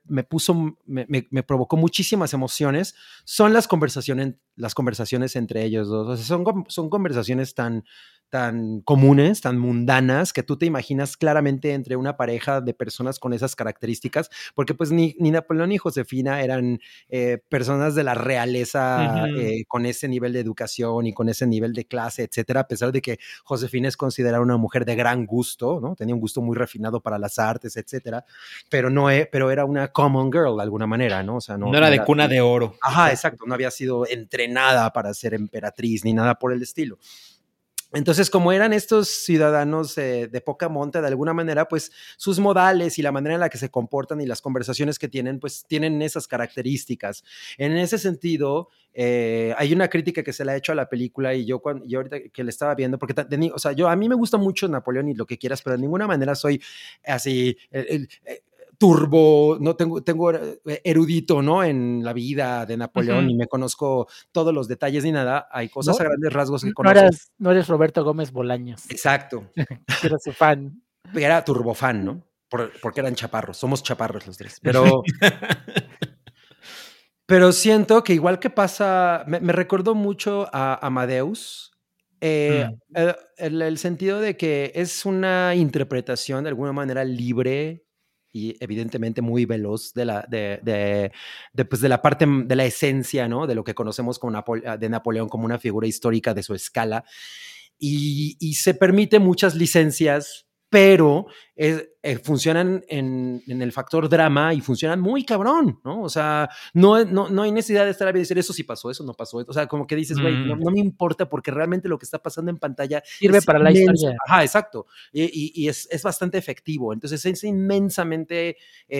provocó muchísimas emociones son las conversaciones entre ellos dos. O sea, son conversaciones tan comunes, tan mundanas, que tú te imaginas claramente entre una pareja de personas con esas características, porque pues ni Napoleón ni Josefina eran personas de la realeza con ese nivel de educación y con ese nivel de clase, etcétera, a pesar de que Josefina es considerada una mujer de gran gusto, ¿no? Tenía un gusto muy refinado para las artes, etcétera, pero era una common girl de alguna manera, ¿no? O sea, no era de cuna de oro. Ajá, exacto, no había sido entrenada para ser emperatriz ni nada por el estilo. Entonces, como eran estos ciudadanos de poca monta, de alguna manera, pues sus modales y la manera en la que se comportan y las conversaciones que tienen, pues tienen esas características. En ese sentido, hay una crítica que se le ha hecho a la película y yo ahorita que le estaba viendo, porque o sea, a mí me gusta mucho Napoleón y lo que quieras, pero de ninguna manera soy así turbo, no tengo erudito, ¿no? En la vida de Napoleón y me conozco todos los detalles ni nada. Hay cosas a grandes rasgos que conozco. No eres Roberto Gómez Bolaños. Exacto. Que era su fan. Era turbofan, ¿no? Porque eran chaparros. Somos chaparros los tres. Pero siento que igual que pasa, me recordó mucho a Amadeus. El sentido de que es una interpretación de alguna manera libre y evidentemente muy veloz de la parte de la esencia, ¿no? De lo que conocemos de Napoleón como una figura histórica de su escala. Y se permite muchas licencias, pero funcionan en el factor drama y funcionan muy cabrón, ¿no? O sea, no hay necesidad de estar a decir eso sí pasó, eso no pasó. O sea, como que dices, güey, no me importa porque realmente lo que está pasando en pantalla sirve para la historia. Ajá, exacto. Y es bastante efectivo. Entonces es inmensamente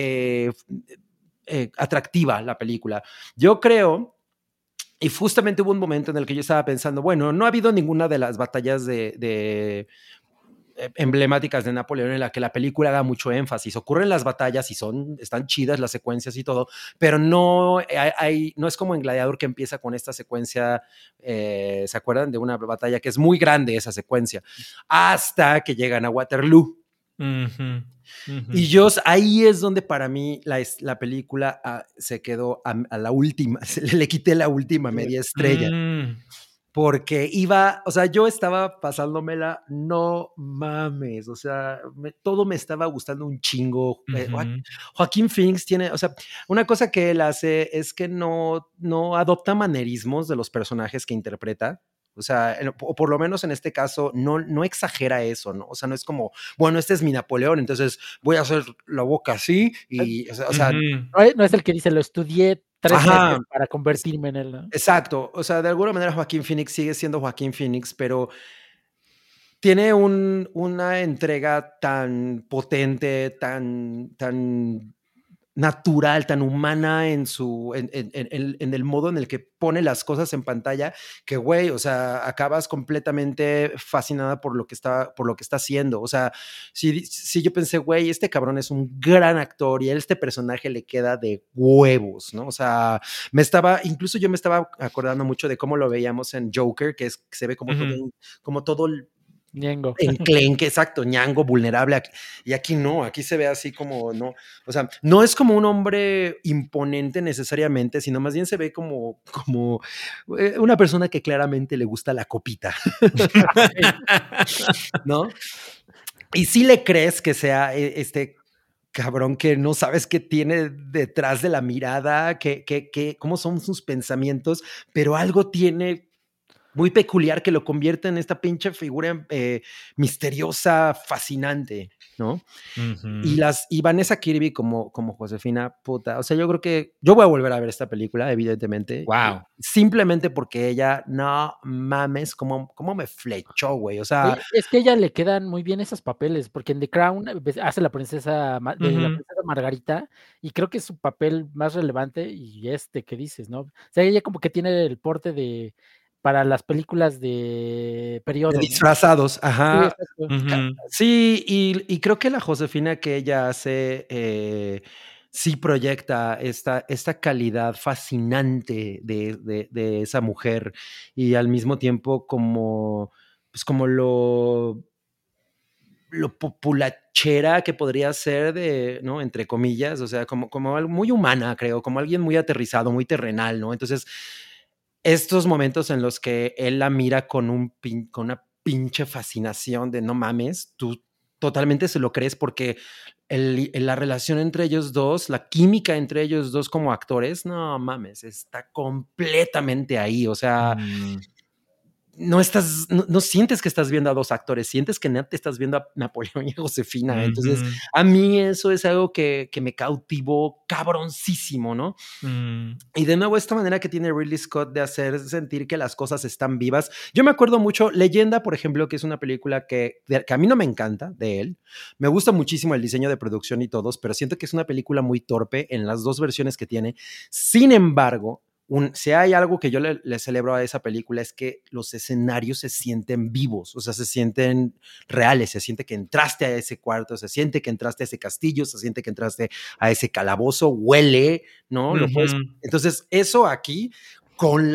atractiva la película. Yo creo. Y justamente hubo un momento en el que yo estaba pensando, bueno, no ha habido ninguna de las batallas emblemáticas de Napoleón en la que la película da mucho énfasis. Ocurren las batallas y están chidas las secuencias y todo, pero no es como en Gladiador que empieza con esta secuencia, ¿se acuerdan? De una batalla que es muy grande esa secuencia, hasta que llegan a Waterloo. Y ahí es donde para mí la película se quedó a la última, le quité la última media estrella. Porque o sea, yo estaba pasándomela, no mames, o sea, todo me estaba gustando un chingo. Joaquín Phoenix tiene, o sea, una cosa que él hace es que no adopta manerismos de los personajes que interpreta. O sea, o por lo menos en este caso, no exagera eso, ¿no? O sea, no es como, bueno, este es mi Napoleón, entonces voy a hacer la boca así y, o sea... No es el que dice, lo estudié 3 meses para convertirme en él, ¿no? Exacto. O sea, de alguna manera Joaquín Phoenix sigue siendo Joaquín Phoenix, pero tiene una entrega tan potente, tan natural, tan humana en el modo en el que pone las cosas en pantalla, que güey, o sea, acabas completamente fascinada por lo que está haciendo. O sea, si yo pensé, güey, este cabrón es un gran actor y a este personaje le queda de huevos, ¿no? O sea, incluso yo me estaba acordando mucho de cómo lo veíamos en Joker, que se ve como todo el ñengo. Enclenque, exacto, ñango, vulnerable. Y aquí no, aquí se ve así como, no, o sea, no es como un hombre imponente necesariamente, sino más bien se ve como una persona que claramente le gusta la copita, ¿no? Y sí le crees que sea este cabrón que no sabes qué tiene detrás de la mirada, cómo son sus pensamientos, pero algo tiene muy peculiar que lo convierte en esta pinche figura misteriosa, fascinante, ¿no? Y Vanessa Kirby como Josefina, puta, o sea, yo creo que yo voy a volver a ver esta película, evidentemente. Wow. Simplemente porque ella, no mames, cómo me flechó, güey, o sea... Oye, es que a ella le quedan muy bien esos papeles, porque en The Crown hace la princesa la princesa Margarita, y creo que es su papel más relevante, y que dices, ¿no? O sea, ella como que tiene el porte para las películas de periodo, De disfrazados, ¿no? ajá. Sí, Sí, y creo que la Josefina que ella hace sí proyecta esta calidad fascinante de esa mujer y al mismo tiempo pues como lo populachera que podría ser ¿no? Entre comillas, o sea, como algo muy humana, creo, como alguien muy aterrizado, muy terrenal, ¿no? Entonces, estos momentos en los que él la mira con una pinche fascinación de no mames, tú totalmente se lo crees porque la relación entre ellos dos, la química entre ellos dos como actores, no mames, está completamente ahí, o sea, no sientes que estás viendo a dos actores, sientes que te estás viendo a Napoleón y a Josefina. Entonces, Ujú. a mí eso es algo que me cautivó cabroncísimo, ¿no? Y de nuevo, esta manera que tiene Ridley Scott de hacer sentir que las cosas están vivas. Yo me acuerdo mucho, Leyenda, por ejemplo, que es una película que a mí no me encanta de él. Me gusta muchísimo el diseño de producción y todos, pero siento que es una película muy torpe en las dos versiones que tiene. Sin embargo, si hay algo que yo le celebro a esa película es que los escenarios se sienten vivos, o sea, se sienten reales, se siente que entraste a ese cuarto, se siente que entraste a ese castillo, se siente que entraste a ese calabozo, huele, ¿no? Lo puedes. Entonces, eso aquí, con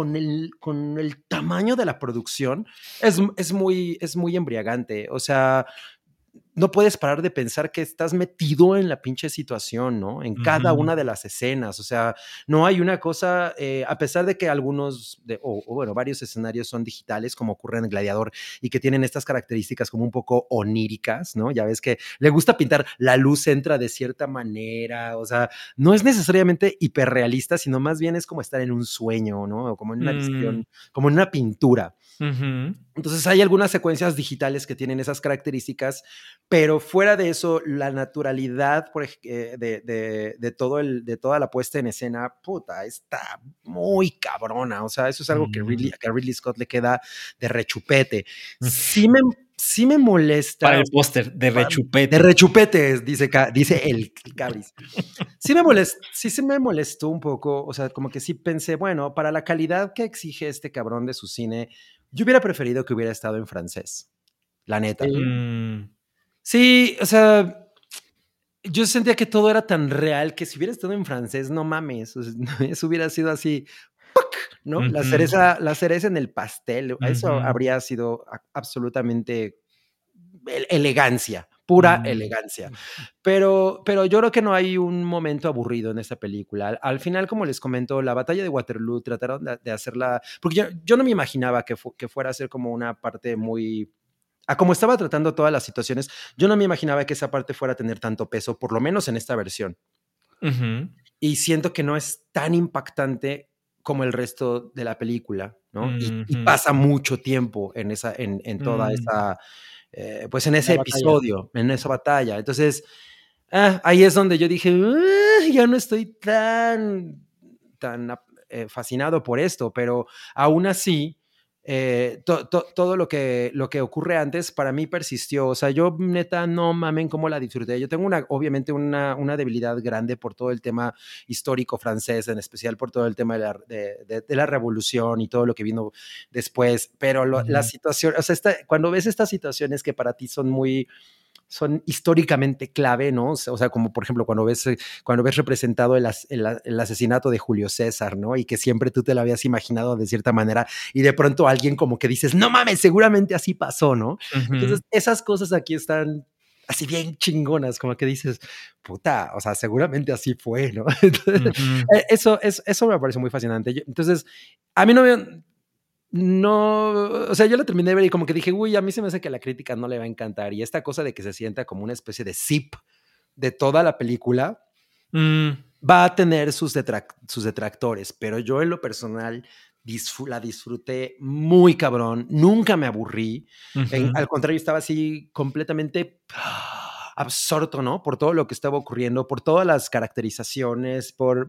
el tamaño de la producción, es muy embriagante, o sea, no puedes parar de pensar que estás metido en la pinche situación, ¿no? En cada una de las escenas, o sea, no hay una cosa, a pesar de que algunos, bueno, varios escenarios son digitales, como ocurre en Gladiador, y que tienen estas características como un poco oníricas, ¿no? Ya ves que le gusta pintar, la luz entra de cierta manera, o sea, no es necesariamente hiperrealista, sino más bien es como estar en un sueño, ¿no? O como en una visión, como en una pintura. Entonces hay algunas secuencias digitales que tienen esas características, pero fuera de eso, la naturalidad de toda la puesta en escena, puta, está muy cabrona. O sea, eso es algo que a Ridley Scott le queda de rechupete. Sí me molesta. Para el póster, de rechupete. De rechupete, dice el Cabris. Sí se me molestó un poco, o sea, como que sí pensé, bueno, para la calidad que exige este cabrón de su cine, yo hubiera preferido que hubiera estado en francés, la neta. Sí, o sea, yo sentía que todo era tan real que si hubiera estado en francés, no mames, o sea, eso hubiera sido así, ¡puc! ¿No? La cereza en el pastel, eso habría sido absolutamente elegancia, pura elegancia. Pero yo creo que no hay un momento aburrido en esta película. Al final, como les comento, la batalla de Waterloo trataron de hacerla, porque yo no me imaginaba que fuera a ser como una parte muy... como estaba tratando todas las situaciones, yo no me imaginaba que esa parte fuera a tener tanto peso, por lo menos en esta versión. Y siento que no es tan impactante como el resto de la película, ¿no? Y pasa mucho tiempo en toda esa... pues en ese episodio, en esa batalla. Entonces, ahí es donde yo dije, ya no estoy tan fascinado por esto, pero aún así, todo lo que ocurre antes para mí persistió. O sea, yo neta no mamen cómo la disfruté. Yo tengo obviamente una debilidad grande por todo el tema histórico francés, en especial por todo el tema de la revolución y todo lo que vino después. Pero la situación, o sea, cuando ves estas situaciones que para ti son históricamente clave, ¿no? O sea, como por ejemplo cuando ves representado el asesinato de Julio César, ¿no? Y que siempre tú te lo habías imaginado de cierta manera y de pronto alguien como que dices, no mames, seguramente así pasó, ¿no? Entonces esas cosas aquí están así bien chingonas, como que dices, puta, o sea, seguramente así fue, ¿no? Entonces, eso me parece muy fascinante. Entonces, a mí no, o sea, yo la terminé de ver y como que dije, uy, a mí se me hace que a la crítica no le va a encantar. Y esta cosa de que se sienta como una especie de zip de toda la película va a tener sus detractores, pero yo en lo personal la disfruté muy cabrón, nunca me aburrí. Al contrario, estaba así completamente absorto, ¿no? Por todo lo que estaba ocurriendo, por todas las caracterizaciones,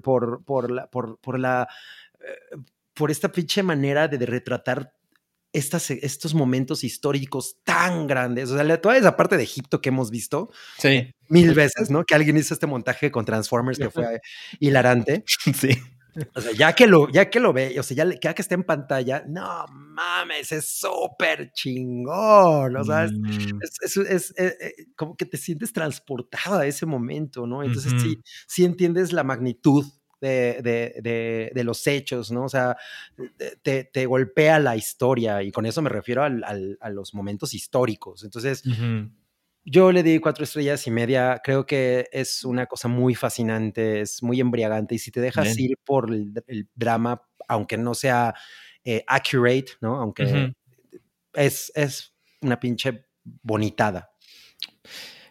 por esta pinche manera de retratar estos momentos históricos tan grandes. O sea, toda esa parte de Egipto que hemos visto mil veces, ¿no? Que alguien hizo este montaje con Transformers que fue hilarante. Sí. O sea, ya que lo ve, o sea, ya que está en pantalla, no mames, es súper chingón. O sea, es como que te sientes transportado a ese momento, ¿no? Entonces sí entiendes la magnitud de los hechos, ¿no? O sea, te golpea la historia y con eso me refiero a los momentos históricos. Entonces, yo le di 4.5 estrellas. Creo que es una cosa muy fascinante, es muy embriagante y si te dejas ir por el drama, aunque no sea accurate, ¿no? Aunque es una pinche bonitada.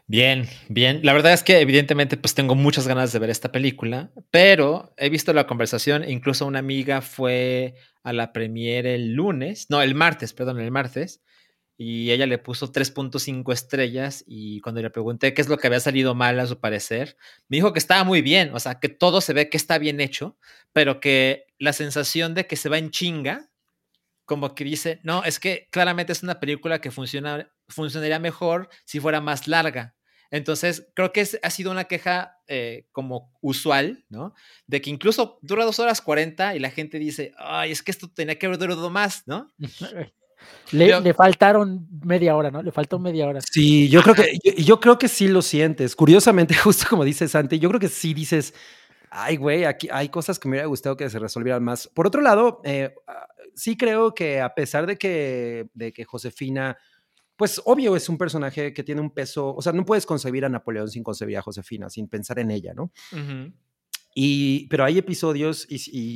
Bien, bien. La verdad es que evidentemente pues tengo muchas ganas de ver esta película, pero he visto la conversación, incluso una amiga fue a la premiere el martes, perdón, el martes, y ella le puso 3.5 estrellas y cuando le pregunté qué es lo que había salido mal a su parecer, me dijo que estaba muy bien, o sea, que todo se ve que está bien hecho, pero que la sensación de que se va en chinga como que dice, no, es que claramente es una película que funcionaría mejor si fuera más larga. Entonces, creo que ha sido una queja como usual, ¿no? De que incluso dura 2 horas 40 y la gente dice, ay, es que esto tenía que haber durado más, ¿no? Yo, Le faltaron media hora, ¿no? Le faltó media hora. Sí, yo creo que sí lo sientes. Curiosamente, justo como dice Santi, yo creo que sí dices, ay, güey, aquí hay cosas que me hubiera gustado que se resolvieran más. Por otro lado, sí creo que a pesar de que Josefina, pues obvio es un personaje que tiene un peso, o sea, no puedes concebir a Napoleón sin concebir a Josefina, sin pensar en ella, ¿no? uh-huh. Pero hay episodios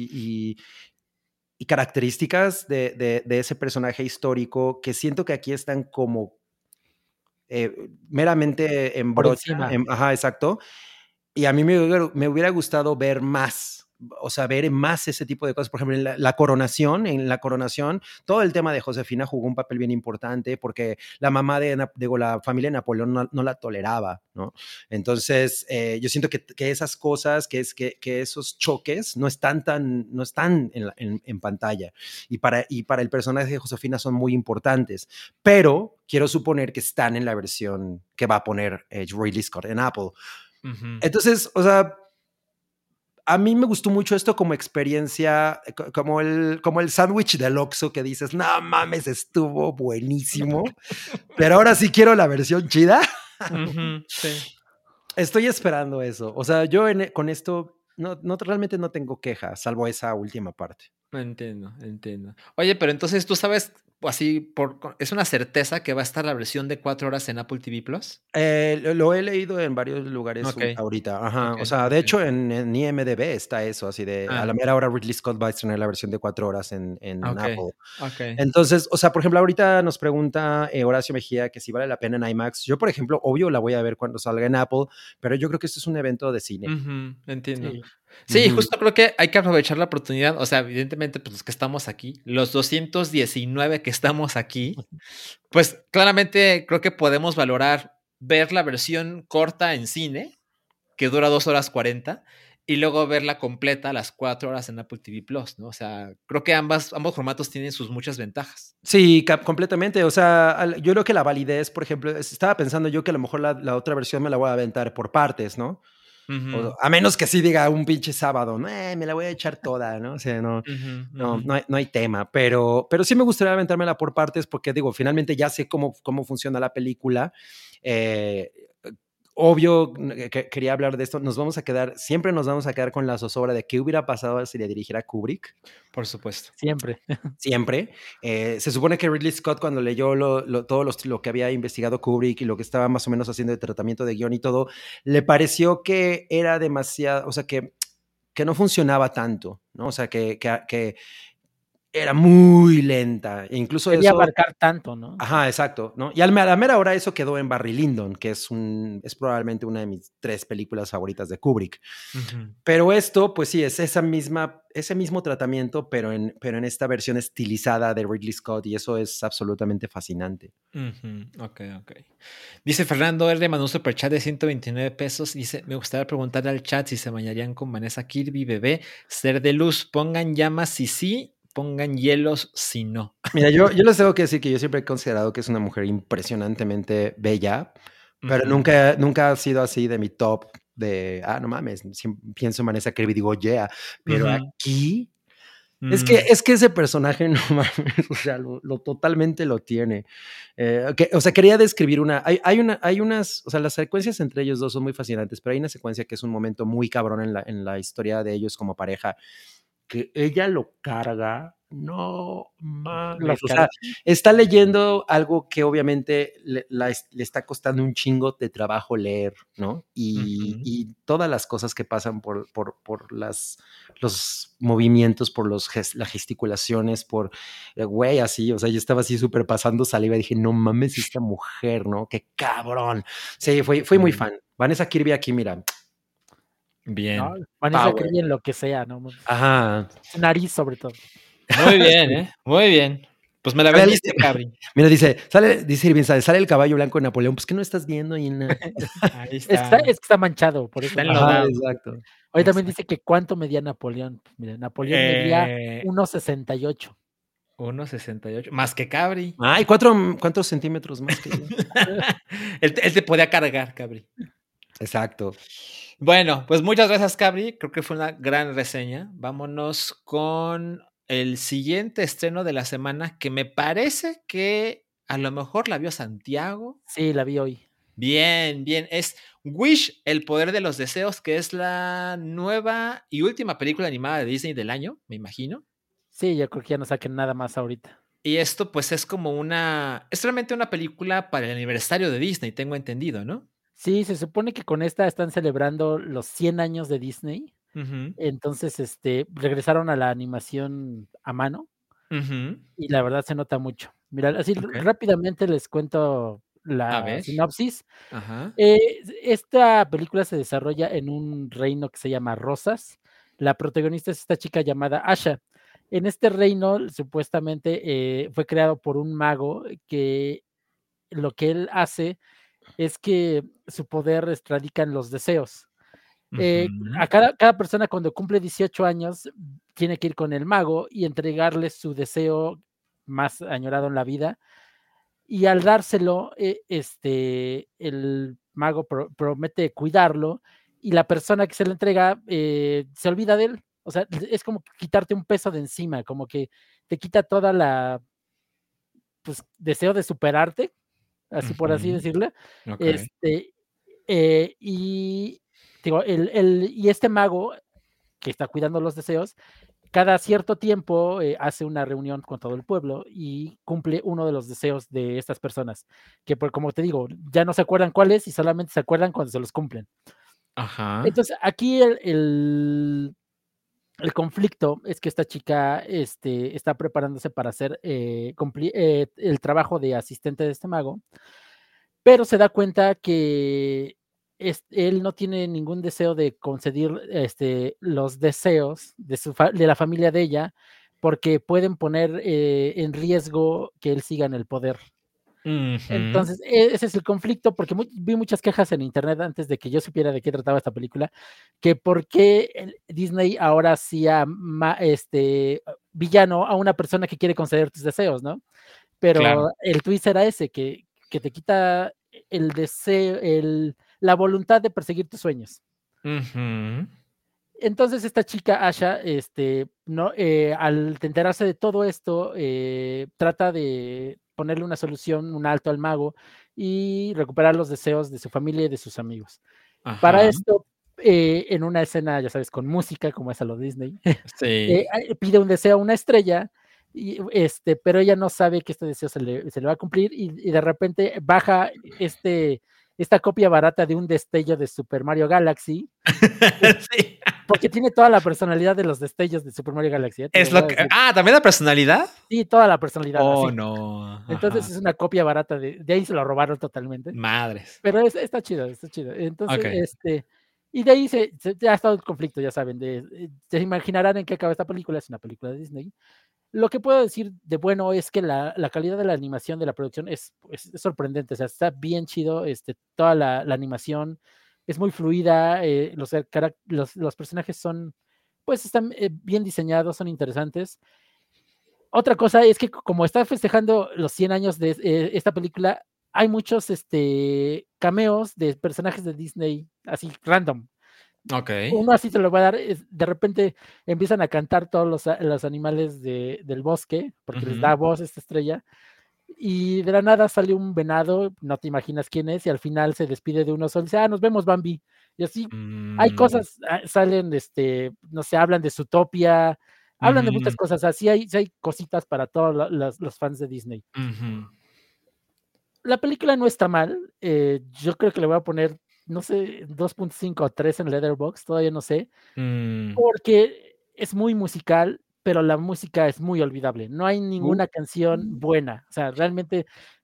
y características de ese personaje histórico que siento que aquí están como meramente en Por brocha, encima. ajá, exacto. Y a mí me hubiera gustado ver más, o sea, ver más ese tipo de cosas. Por ejemplo, en la coronación, todo el tema de Josefina jugó un papel bien importante porque la mamá digo, la familia de Napoleón no la toleraba, ¿no? Entonces, yo siento que esas cosas, que esos choques no están en pantalla. Y para el personaje de Josefina son muy importantes, pero quiero suponer que están en la versión que va a poner Ridley Scott en Apple. Uh-huh. Entonces, o sea, a mí me gustó mucho esto como experiencia, como el sándwich del Oxxo que dices, no mames, estuvo buenísimo, pero ahora sí quiero la versión chida. Uh-huh. Sí. Estoy esperando eso. O sea, con esto realmente no tengo queja, salvo esa última parte. Entiendo, entiendo. Oye, pero entonces tú sabes, así, ¿es una certeza que va a estar la versión de 4 horas en Apple TV Plus? Lo he leído en varios lugares Ok, ahorita. Ajá. ok, O sea, de ok. hecho, en IMDb está eso, así de a la Ah, mera hora Ridley Scott va a estrenar la versión de 4 horas en ok, Apple. ok. Entonces, o sea, por ejemplo, ahorita nos pregunta Horacio Mejía que si vale la pena en IMAX. Yo, por ejemplo, obvio la voy a ver cuando salga en Apple, pero yo creo que esto es un evento de cine. Ujú, entiendo. Sí. Sí, Ujú. justo creo que hay que aprovechar la oportunidad. O sea, evidentemente, pues los que estamos aquí, los 219 que estamos aquí, pues claramente creo que podemos valorar ver la versión corta en cine, que dura 2 horas 40, y luego verla completa a las 4 horas en Apple TV Plus, ¿no? O sea, creo que ambos formatos tienen sus muchas ventajas. Sí, completamente. O sea, yo creo que la validez, por ejemplo, estaba pensando yo que a lo mejor la otra versión me la voy a aventar por partes, ¿no? Ujú, A menos que sí diga un pinche sábado, no, me la voy a echar toda, ¿no? O sea, ujú, ujú. no hay tema, pero sí me gustaría aventármela por partes porque digo, finalmente ya sé cómo funciona la película. Eh, obvio, quería hablar de esto, siempre nos vamos a quedar con la zozobra de qué hubiera pasado si le dirigiera Kubrick. Por supuesto. Siempre. Siempre. Se supone que Ridley Scott, cuando leyó todo lo que había investigado Kubrick y lo que estaba más o menos haciendo de tratamiento de guión y todo, le pareció que era demasiado, o sea, que no funcionaba tanto, ¿no? O sea, que era muy lenta. E incluso Quería eso, abarcar tanto, ¿no? ajá, exacto, ¿no? Y a la mera hora eso quedó en Barry Lyndon, que es probablemente una de mis 3 películas favoritas de Kubrick. Ujú. Pero esto, pues sí, es ese mismo tratamiento, pero en esta versión estilizada de Ridley Scott, y eso es absolutamente fascinante. Ujú, ok, ok. Dice Fernando R. mandó un superchat de 129 pesos. Dice: Me gustaría preguntarle al chat si se bañarían con Vanessa Kirby, bebé. Ser de luz, pongan llamas si sí, pongan hielos si no. Mira, yo les tengo que decir que yo siempre he considerado que es una mujer impresionantemente bella, pero Ujú, nunca ha sido así de mi top de, no mames, pienso en Vanessa Kirby y digo, yeah, pero ujú, aquí mm, es que ese personaje, no mames, o sea, lo totalmente lo tiene. O sea, quería describir hay unas, o sea, las secuencias entre ellos dos son muy fascinantes, pero hay una secuencia que es un momento muy cabrón en la historia de ellos como pareja, que ella lo carga no mames. Los O sea, caras. está leyendo algo que obviamente le está costando un chingo de trabajo leer, ¿no? Ujú. Y todas las cosas que pasan por los movimientos, por las gesticulaciones, por, güey, así, o sea, yo estaba así súper pasando saliva y dije, no mames, esta mujer, ¿no? Qué cabrón. Sí, fui muy fan. Vanessa Kirby aquí, mira, No, Bien. Vanessa power. Kirby en lo que sea, ¿no? Ajá. Su nariz, sobre todo. Muy bien, Sí. ¿eh? Muy bien. Pues me la Sale vendiste, Cabri. mira, dice Irving, sale el caballo blanco de Napoleón. Pues, ¿qué no estás viendo ahí en la? Ahí Es está. que está manchado, por eso Está no. Ajá, enlodado. exacto. Hoy también Exacto. dice que cuánto medía Napoleón. Pues mira, Napoleón medía Eh, 1,68. 1,68. Más que Cabri. Ay, ¿cuántos centímetros más que yo? Él te podía cargar, Cabri. Exacto. Bueno, pues muchas gracias, Cabri. Creo que fue una gran reseña. Vámonos con el siguiente estreno de la semana, que me parece que a lo mejor la vio Santiago. Sí, la vi hoy. Bien, bien. Es Wish, el poder de los deseos, que es la nueva y última película animada de Disney del año, me imagino. Sí, yo creo que ya no saquen nada más ahorita. Y esto pues es como es realmente una película para el aniversario de Disney, tengo entendido, ¿no? Sí, se supone que con esta están celebrando los 100 años de Disney. Ujú, Entonces, regresaron a la animación a mano ujú. y la verdad se nota mucho. Mira, así Ok. rápidamente les cuento A la ver. sinopsis. Ajá. Esta película se desarrolla en un reino que se llama Rosas. La protagonista es esta chica llamada Asha. En este reino, supuestamente, fue creado por un mago que lo que él hace es que su poder radica en los deseos. Ujú, A cada persona cuando cumple 18 años tiene que ir con el mago y entregarle su deseo más añorado en la vida y al dárselo, el mago promete cuidarlo y la persona que se le entrega se olvida de él. O sea, es como quitarte un peso de encima, como que te quita toda la, pues, deseo de superarte, así por así ujú. decirlo. Ok. Este, y digo, y este mago que está cuidando los deseos, cada cierto tiempo hace una reunión con todo el pueblo y cumple uno de los deseos de estas personas, que como te digo, ya no se acuerdan cuáles y solamente se acuerdan cuando se los cumplen. Ajá. Entonces, aquí el conflicto es que esta chica está preparándose para hacer el trabajo de asistente de este mago, pero se da cuenta que él no tiene ningún deseo de conceder los deseos de la familia de ella, porque pueden poner en riesgo que él siga en el poder. Ujú. Entonces, ese es el conflicto, porque vi muchas quejas en internet antes de que yo supiera de qué trataba esta película, que por qué Disney ahora hacía villano a una persona que quiere conceder tus deseos, ¿no? Claro. Pero el twist era ese, que te quita el deseo, la voluntad de perseguir tus sueños. Ujú. Entonces esta chica, Asha, no, al enterarse de todo esto, trata de ponerle una solución, un alto al mago y recuperar los deseos de su familia y de sus amigos. Para Ajá. esto, en una escena, ya sabes, con música, como es a lo Disney, Sí. pide un deseo a una estrella, pero ella no sabe que este deseo se le va a cumplir y de repente baja esta copia barata de un destello de Super Mario Galaxy, Sí. porque tiene toda la personalidad de los destellos de Super Mario Galaxy, te Es lo voy lo a que. decir. ¿También la personalidad? Sí, toda la personalidad, Oh, así. no. Entonces Ajá. es una copia barata de ahí se lo robaron totalmente. Madres. Pero está chido, está chido. Entonces, Ok. y de ahí ya ha estado el conflicto, ya saben, se imaginarán en qué acaba esta película, es una película de Disney. Lo que puedo decir de bueno es que la calidad de la animación de la producción es sorprendente, o sea, está bien chido, toda la animación es muy fluida, los personajes son, pues están bien diseñados, son interesantes. Otra cosa es que como está festejando los 100 años de esta película, hay muchos cameos de personajes de Disney, así random. Ok. Uno así te lo va a dar, de repente empiezan a cantar todos los animales del bosque, porque les Ujú. da voz esta estrella, y de la nada sale un venado, no te imaginas quién es, y al final se despide de uno solo y dice, nos vemos, Bambi. Y así hay Mm, cosas, salen, no sé, hablan de Zootopia, Hablan de muchas Ujú, cosas, o sea, sí hay cositas para todos los fans de Disney. ujú. La película no está mal, yo creo que le voy a poner, no sé, 2.5 o 3 en Letterboxd, todavía no sé, Mm. porque es muy musical, pero la música es muy olvidable. No hay Uh, ninguna canción buena. O sea, realmente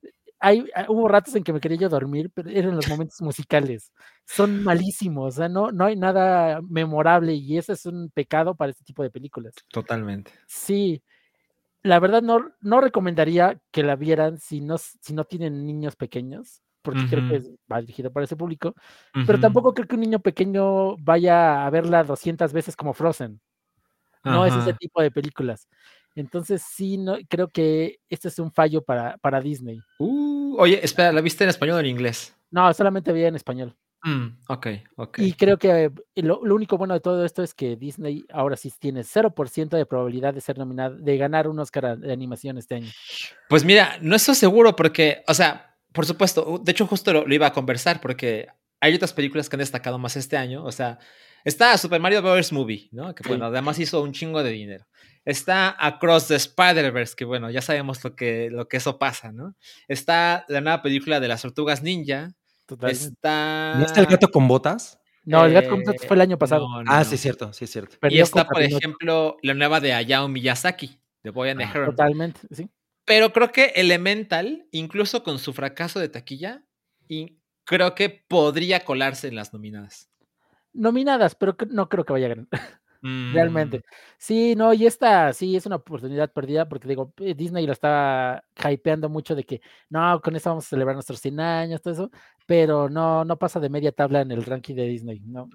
hubo ratos en que me quería yo dormir, pero eran los momentos musicales. Son malísimos, o sea, no hay nada memorable y ese es un pecado para este tipo de películas. Totalmente. Sí, la verdad no recomendaría que la vieran si no tienen niños pequeños, porque creo que Ujú, va dirigido para ese público, pero ujú. tampoco creo que un niño pequeño vaya a verla 200 veces como Frozen. No es ese Ajá. tipo de películas. Entonces sí, no, creo que este es un fallo para Disney. Oye, espera, ¿la viste en español o en inglés? No, solamente veía en español. Ok, ok. Y creo que lo único bueno de todo esto es que Disney ahora sí tiene 0% de probabilidad de ser nominada, de ganar un Oscar de animación este año. Pues mira, no estoy seguro porque, o sea, por supuesto, de hecho justo lo iba a conversar porque hay otras películas que han destacado más este año, o sea, está Super Mario Bros. Movie, ¿no? Que bueno, Sí, además hizo un chingo de dinero. Está Across the Spider-Verse, que bueno, ya sabemos lo que eso pasa, ¿no? Está la nueva película de las Tortugas Ninja. totalmente. ¿No está el Está... gato con botas? No, el Gato con Botas fue el año pasado. no, no, Ah, sí, no. es cierto, sí, es cierto. Y Perdió está, contra por Pinocho. ejemplo, la nueva de Hayao Miyazaki, de Boy and the Ah, Heron. Totalmente, sí. Pero creo que Elemental, incluso con su fracaso de taquilla, y creo que podría colarse en las nominadas. Nominadas, pero no creo que vaya a ganar. Mm, Realmente. Sí, no, y esta sí es una oportunidad perdida porque digo, Disney lo está hypeando mucho de que no, con esto vamos a celebrar nuestros 100 años, todo eso, pero no pasa de media tabla en el ranking de Disney, no.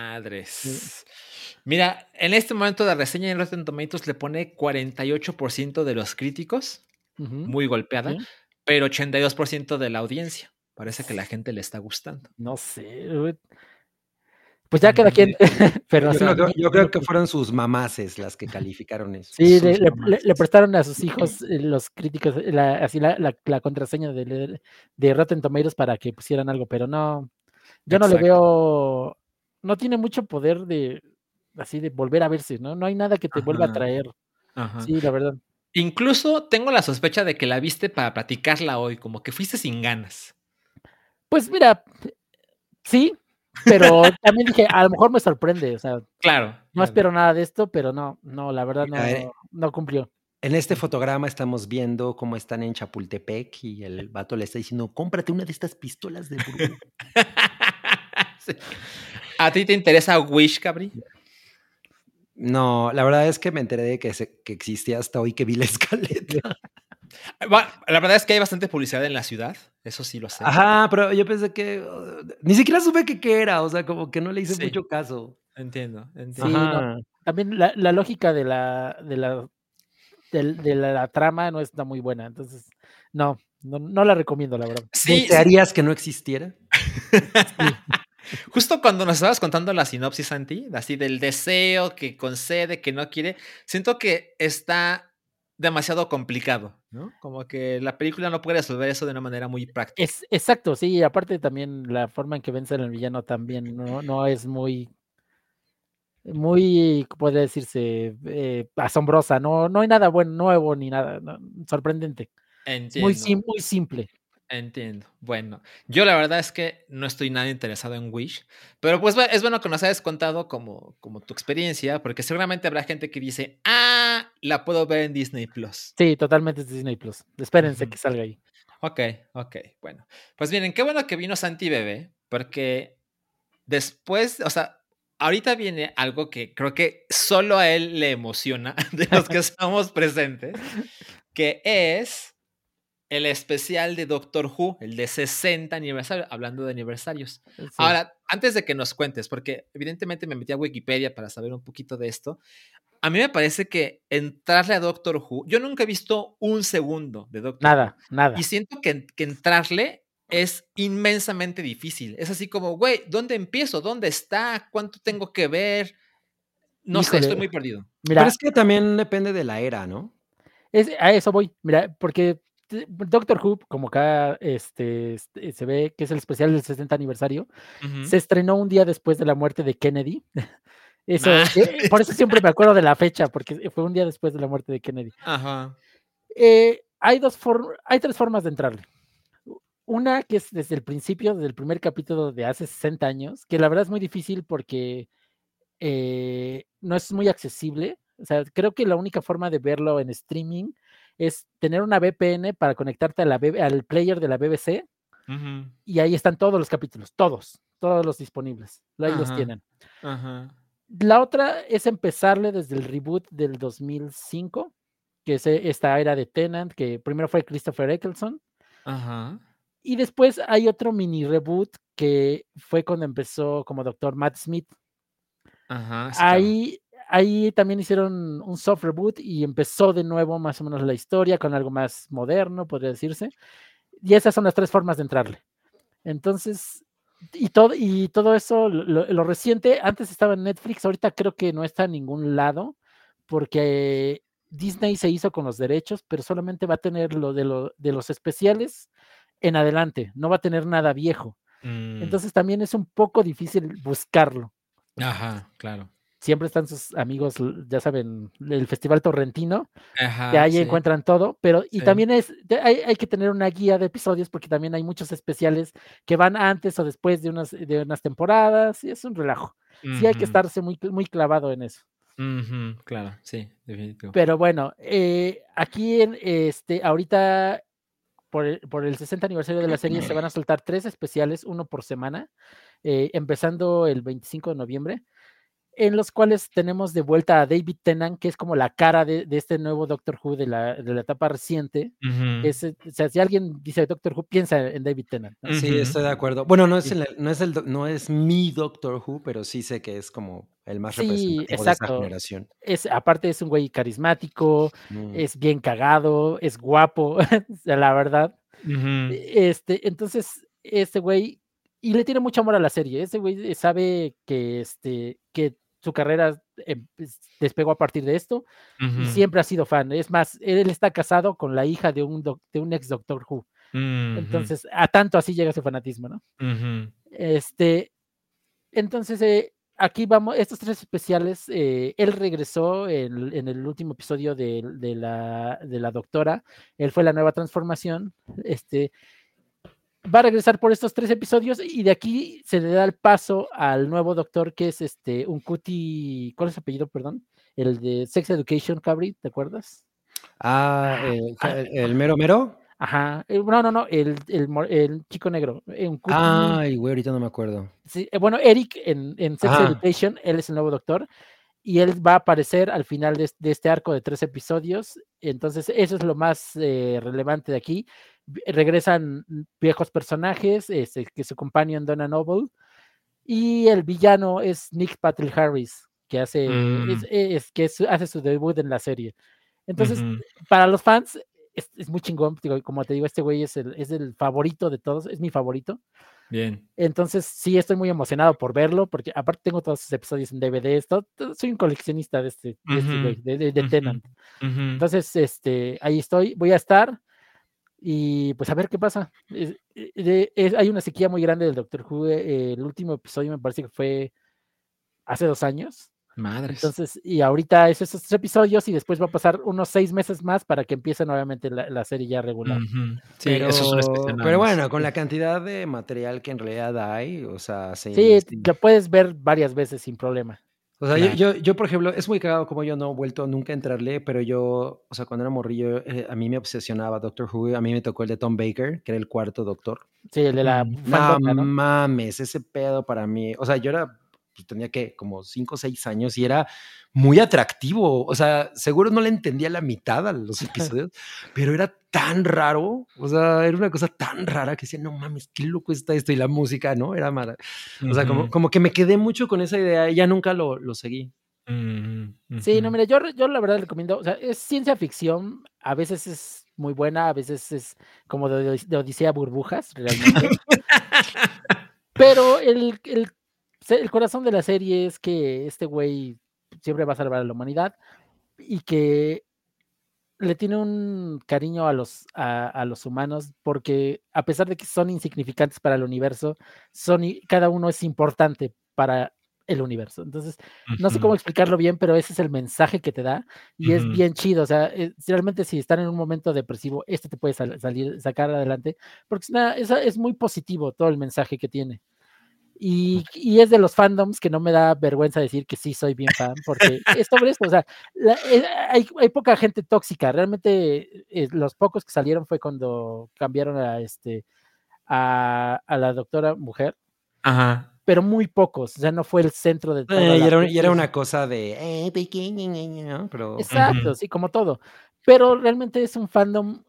Sí, madres. Mira, en este momento la reseña en Rotten Tomatoes le pone 48% de los críticos, ujú, muy golpeada, sí. pero 82% de la audiencia. Parece que la gente le está gustando. No sé, pues ya cada Ujú. quien, pero Yo sí, creo, no, yo no creo lo que creo. fueron sus mamases las que calificaron eso. Sí, Sus mamás. le prestaron a sus hijos los críticos así la contraseña de Rotten Tomatoes para que pusieran algo, pero no, yo no le Exacto. veo, no tiene mucho poder de así de volver a verse, ¿no? No hay nada que te vuelva a Ajá, traer. ajá. Sí, la verdad. Incluso tengo la sospecha de que la viste para platicarla hoy, como que fuiste sin ganas. Pues mira, sí, pero también dije, a lo mejor me sorprende, o sea, Claro, no claro. espero nada de esto, pero no, la verdad Mira, no cumplió. en este fotograma estamos viendo cómo están en Chapultepec y el vato le está diciendo, cómprate una de estas pistolas de burbuja. Sí. ¿A ti te interesa Wish, Cabri? No, la verdad es que me enteré de que existía hasta hoy que vi la escaleta. La verdad es que hay bastante publicidad en la ciudad, eso sí lo sé. Ajá, pero yo pensé que ni siquiera supe qué era, o sea, como que no le hice Sí, mucho caso. entiendo, entiendo. Sí, no. Ajá. También la lógica de la trama no está muy buena, entonces no la recomiendo, la verdad. Sí, sí. ¿Desearías que no existiera? Sí, Justo cuando nos estabas contando la sinopsis, Santi, así del deseo que concede, que no quiere, siento que está demasiado complicado, ¿no? Como que la película no puede resolver eso de una manera muy práctica. es exacto, sí, aparte también la forma en que vencen al villano también no es muy, podría decirse, asombrosa, no hay nada bueno, nuevo ni nada, sorprendente. Es Entiendo. muy simple. Entiendo. Bueno, yo la verdad es que no estoy nada interesado en Wish, pero pues es bueno que nos hayas contado como tu experiencia, porque seguramente habrá gente que dice, la puedo ver en Disney Plus. Sí, totalmente es Disney Plus. Espérense Ujú. que salga ahí. Ok, ok, bueno. Pues miren, qué bueno que vino Santi Bebé, porque después, o sea, ahorita viene algo que creo que solo a él le emociona de los que estamos presentes, que es el especial de Doctor Who, el de 60 aniversario, hablando de aniversarios. Sí. Ahora, antes de que nos cuentes, porque evidentemente me metí a Wikipedia para saber un poquito de esto, a mí me parece que entrarle a Doctor Who, yo nunca he visto un segundo de Doctor Who, y Nada. siento que entrarle es inmensamente difícil. Es así como, güey, ¿dónde empiezo? ¿Dónde está? ¿Cuánto tengo que ver? No sé, estoy Híjole, muy perdido. Pero mira, es que también depende de la era, ¿no? a eso voy. Mira, porque Doctor Who, como acá se ve que es el especial del 60 aniversario, Ujú. se estrenó un día después de la muerte de Kennedy. Eso, por eso siempre me acuerdo de la fecha, porque fue un día después de la muerte de Kennedy. Ajá. Hay tres formas de entrarle. Una que es desde el principio, desde el primer capítulo de hace 60 años, que la verdad es muy difícil porque no es muy accesible. O sea, creo que la única forma de verlo en streaming es tener una VPN para conectarte al player de la BBC Ujú. y ahí están todos los capítulos, todos los disponibles. Ahí los Ajá. tienen. Ajá. La otra es empezarle desde el reboot del 2005, que es esta era de Tennant, que primero fue Christopher Eccleston, Ajá. y después hay otro mini reboot que fue cuando empezó como Dr. Matt Smith. Ajá, sí, claro. Ahí también hicieron un soft reboot y empezó de nuevo más o menos la historia con algo más moderno, podría decirse. Y esas son las tres formas de entrarle. Entonces, y todo eso, lo reciente, antes estaba en Netflix, ahorita creo que no está en ningún lado, porque Disney se hizo con los derechos, pero solamente va a tener lo de los especiales en adelante, no va a tener nada viejo. Entonces también es un poco difícil buscarlo. Ajá, claro. Siempre están sus amigos, ya saben, el Festival Torrentino, que Ajá, ahí sí, encuentran todo, pero y sí. también hay que tener una guía de episodios porque también hay muchos especiales que van antes o después de unas temporadas y es un relajo. Sí hay que Ujú, estarse muy, muy clavado en eso. ujú, claro, sí, definitivo. Pero bueno, aquí ahorita por el 60 aniversario de la serie se van a soltar 3 especiales, uno por semana, empezando el 25 de noviembre. En los cuales tenemos de vuelta a David Tennant, que es como la cara de este nuevo Doctor Who de la etapa reciente. Ujú, O sea, si alguien dice Doctor Who, piensa en David Tennant, ¿no? Sí, ujú. estoy de acuerdo. Bueno, Sí, no es mi Doctor Who, pero sí sé que es como el más sí, representativo de esa exacto. generación. Aparte es un güey carismático, Mm. es bien cagado, es guapo, o sea, la verdad. Ujú, Entonces, este güey, y le tiene mucho amor a la serie. Este güey sabe que su carrera despegó a partir de esto y ujú, siempre ha sido fan. Es más, él está casado con la hija de un ex Doctor Who. ujú, Entonces, a tanto así llega su fanatismo, ¿no? ujú, Este, entonces, aquí vamos, estos tres especiales, él regresó en el último episodio de la doctora, él fue la nueva transformación, va a regresar por estos 3 episodios y de aquí se le da el paso al nuevo doctor que es un cuti, ¿cuál es su apellido, perdón? El de Sex Education, Cabri, ¿te acuerdas? Ah, Ah, ah, el mero mero. ajá, no, el chico negro, un cuti, Ay, güey, ahorita no me acuerdo. sí, bueno, Eric en Sex Ajá. Education, él es el nuevo doctor y él va a aparecer al final de este arco de 3 episodios. Entonces, eso es lo más relevante de aquí. Regresan viejos personajes, que su companion Donna Noble, y el villano es Nick Patrick Harris, que mm, hace su debut en la serie. Entonces, ujú. para los fans, es muy chingón. Digo, como te digo, este güey es el favorito de todos, es mi favorito. Bien. Entonces, sí, estoy muy emocionado por verlo, porque aparte tengo todos sus episodios en DVD. Soy un coleccionista de este güey, Ujú, de ujú, Tennant. ujú. Entonces, ahí estoy, voy a estar y pues a ver qué pasa. Hay una sequía muy grande del Doctor Who. El último episodio me parece que fue hace 2 años. Madres. Entonces, y ahorita es esos 3 episodios y después va a pasar unos 6 meses más para que empiece nuevamente la serie ya regular. Ujú. Sí, eso es una especial Pero, nada pero más. bueno, con la cantidad de material que en realidad hay, o sea, sí, Sí, sí. lo puedes ver varias veces sin problema. O sea, Claro. por ejemplo, es muy cagado como yo no he vuelto nunca a entrarle, pero yo, o sea, cuando era morrillo, a mí me obsesionaba Doctor Who, a mí me tocó el de Tom Baker, que era el cuarto Doctor. Sí, el de la Mm, No bufandota, ¿no? mames, ese pedo para mí, o sea, yo era, pues, tenía que como 5 o 6 años y era muy atractivo, o sea, seguro no le entendía la mitad a los episodios, pero era tan raro, o sea, era una cosa tan rara que decía, no mames, qué loco está esto y la música, ¿no? O sea, ujú, como que me quedé mucho con esa idea y ya nunca lo seguí. ujú, Sí, ujú. no, mira, yo la verdad recomiendo, o sea, es ciencia ficción, a veces es muy buena, a veces es como de Odisea Burbujas, realmente, pero el corazón de la serie es que este güey siempre va a salvar a la humanidad y que le tiene un cariño a los humanos porque a pesar de que son insignificantes para el universo, cada uno es importante para el universo. Entonces, no sé cómo explicarlo bien, pero ese es el mensaje que te da y es bien chido. O sea, realmente si están en un momento depresivo, este te puede sacar adelante, porque es muy positivo todo el mensaje que tiene. Y es de los fandoms que no me da vergüenza decir que sí soy bien fan, porque es sobre esto, o sea, hay poca gente tóxica, realmente los pocos que salieron fue cuando cambiaron a la doctora mujer, Ajá. pero muy pocos, o sea, no fue el centro de toda Y la era una cosa de pequeña, ¿no? Pero Exacto, sí, como todo, pero realmente es un fandom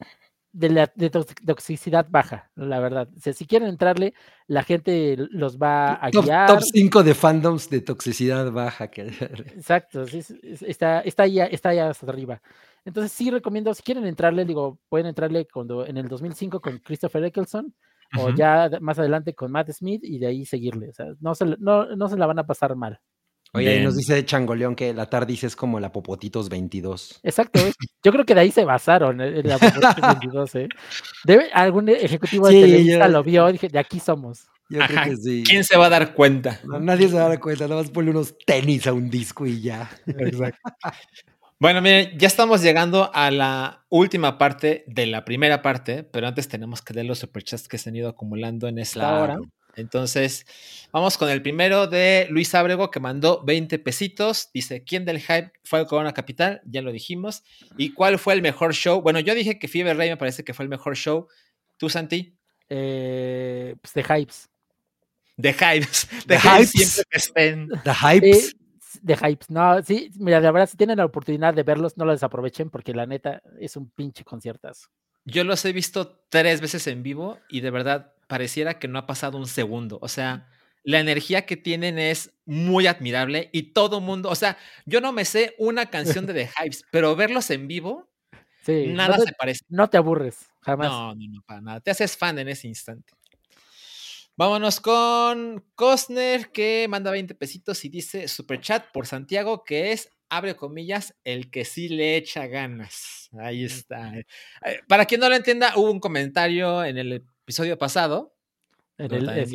de toxicidad baja, la verdad. O sea, si quieren entrarle, la gente los va a top guiar. 5 de fandoms de toxicidad baja. Exacto, sí, está ahí hasta arriba. Entonces sí recomiendo, si quieren entrarle, digo, pueden entrarle en el 2005 con Christopher Eccleston, o ya más adelante con Matt Smith, y de ahí seguirle. O sea, no se la van a pasar mal. Oye, ahí nos dice Changoleón que la TARDIS es como la Popotitos 22. Exacto, yo creo que de ahí se basaron en la Popotitos 22, ¿eh? Algún ejecutivo de Sí, Televisa lo vio, dije, de aquí somos. yo creo que sí. ¿Quién se va a dar cuenta? Nadie se va a dar cuenta, nada más ponle unos tenis a un disco y ya. Exacto. Bueno, miren, ya estamos llegando a la última parte de la primera parte, pero antes tenemos que leer los superchats que se han ido acumulando en esta hora. Entonces, vamos con el primero de Luis Ábrego, que mandó 20 pesitos. Dice, ¿quién del hype fue al Corona Capital? Ya lo dijimos. ¿Y cuál fue el mejor show? Bueno, yo dije que Fever Ray me parece que fue el mejor show. ¿Tú, Santi? Pues de hypes. De Hypes. The De Hypes Hypes. siempre que estén. The Hypes. De hypes, no, sí, mira, la verdad, si tienen la oportunidad de verlos, no la desaprovechen, porque la neta es un pinche conciertazo. Yo los he visto 3 veces en vivo y de verdad pareciera que no ha pasado un segundo. O sea, la energía que tienen es muy admirable y todo mundo, o sea, yo no me sé una canción de The Hypes, pero verlos en vivo, Sí, nada se parece. no te aburres, jamás. No, para nada. Te haces fan en ese instante. Vámonos con Costner, que manda 20 pesitos y dice superchat por Santiago, que es, abre comillas, el que sí le echa ganas. Ahí está. Para quien no lo entienda, hubo un comentario en el episodio pasado. En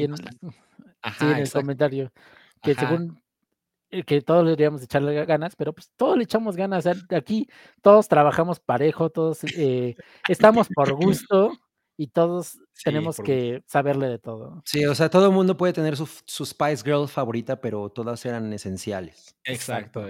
el comentario, que según que todos le deberíamos echarle ganas, pero pues todos le echamos ganas. O sea, aquí todos trabajamos parejo, todos estamos por gusto y todos tenemos que saberle de todo. Sí, o sea, todo el mundo puede tener su Spice Girl favorita, pero todas eran esenciales. Exacto.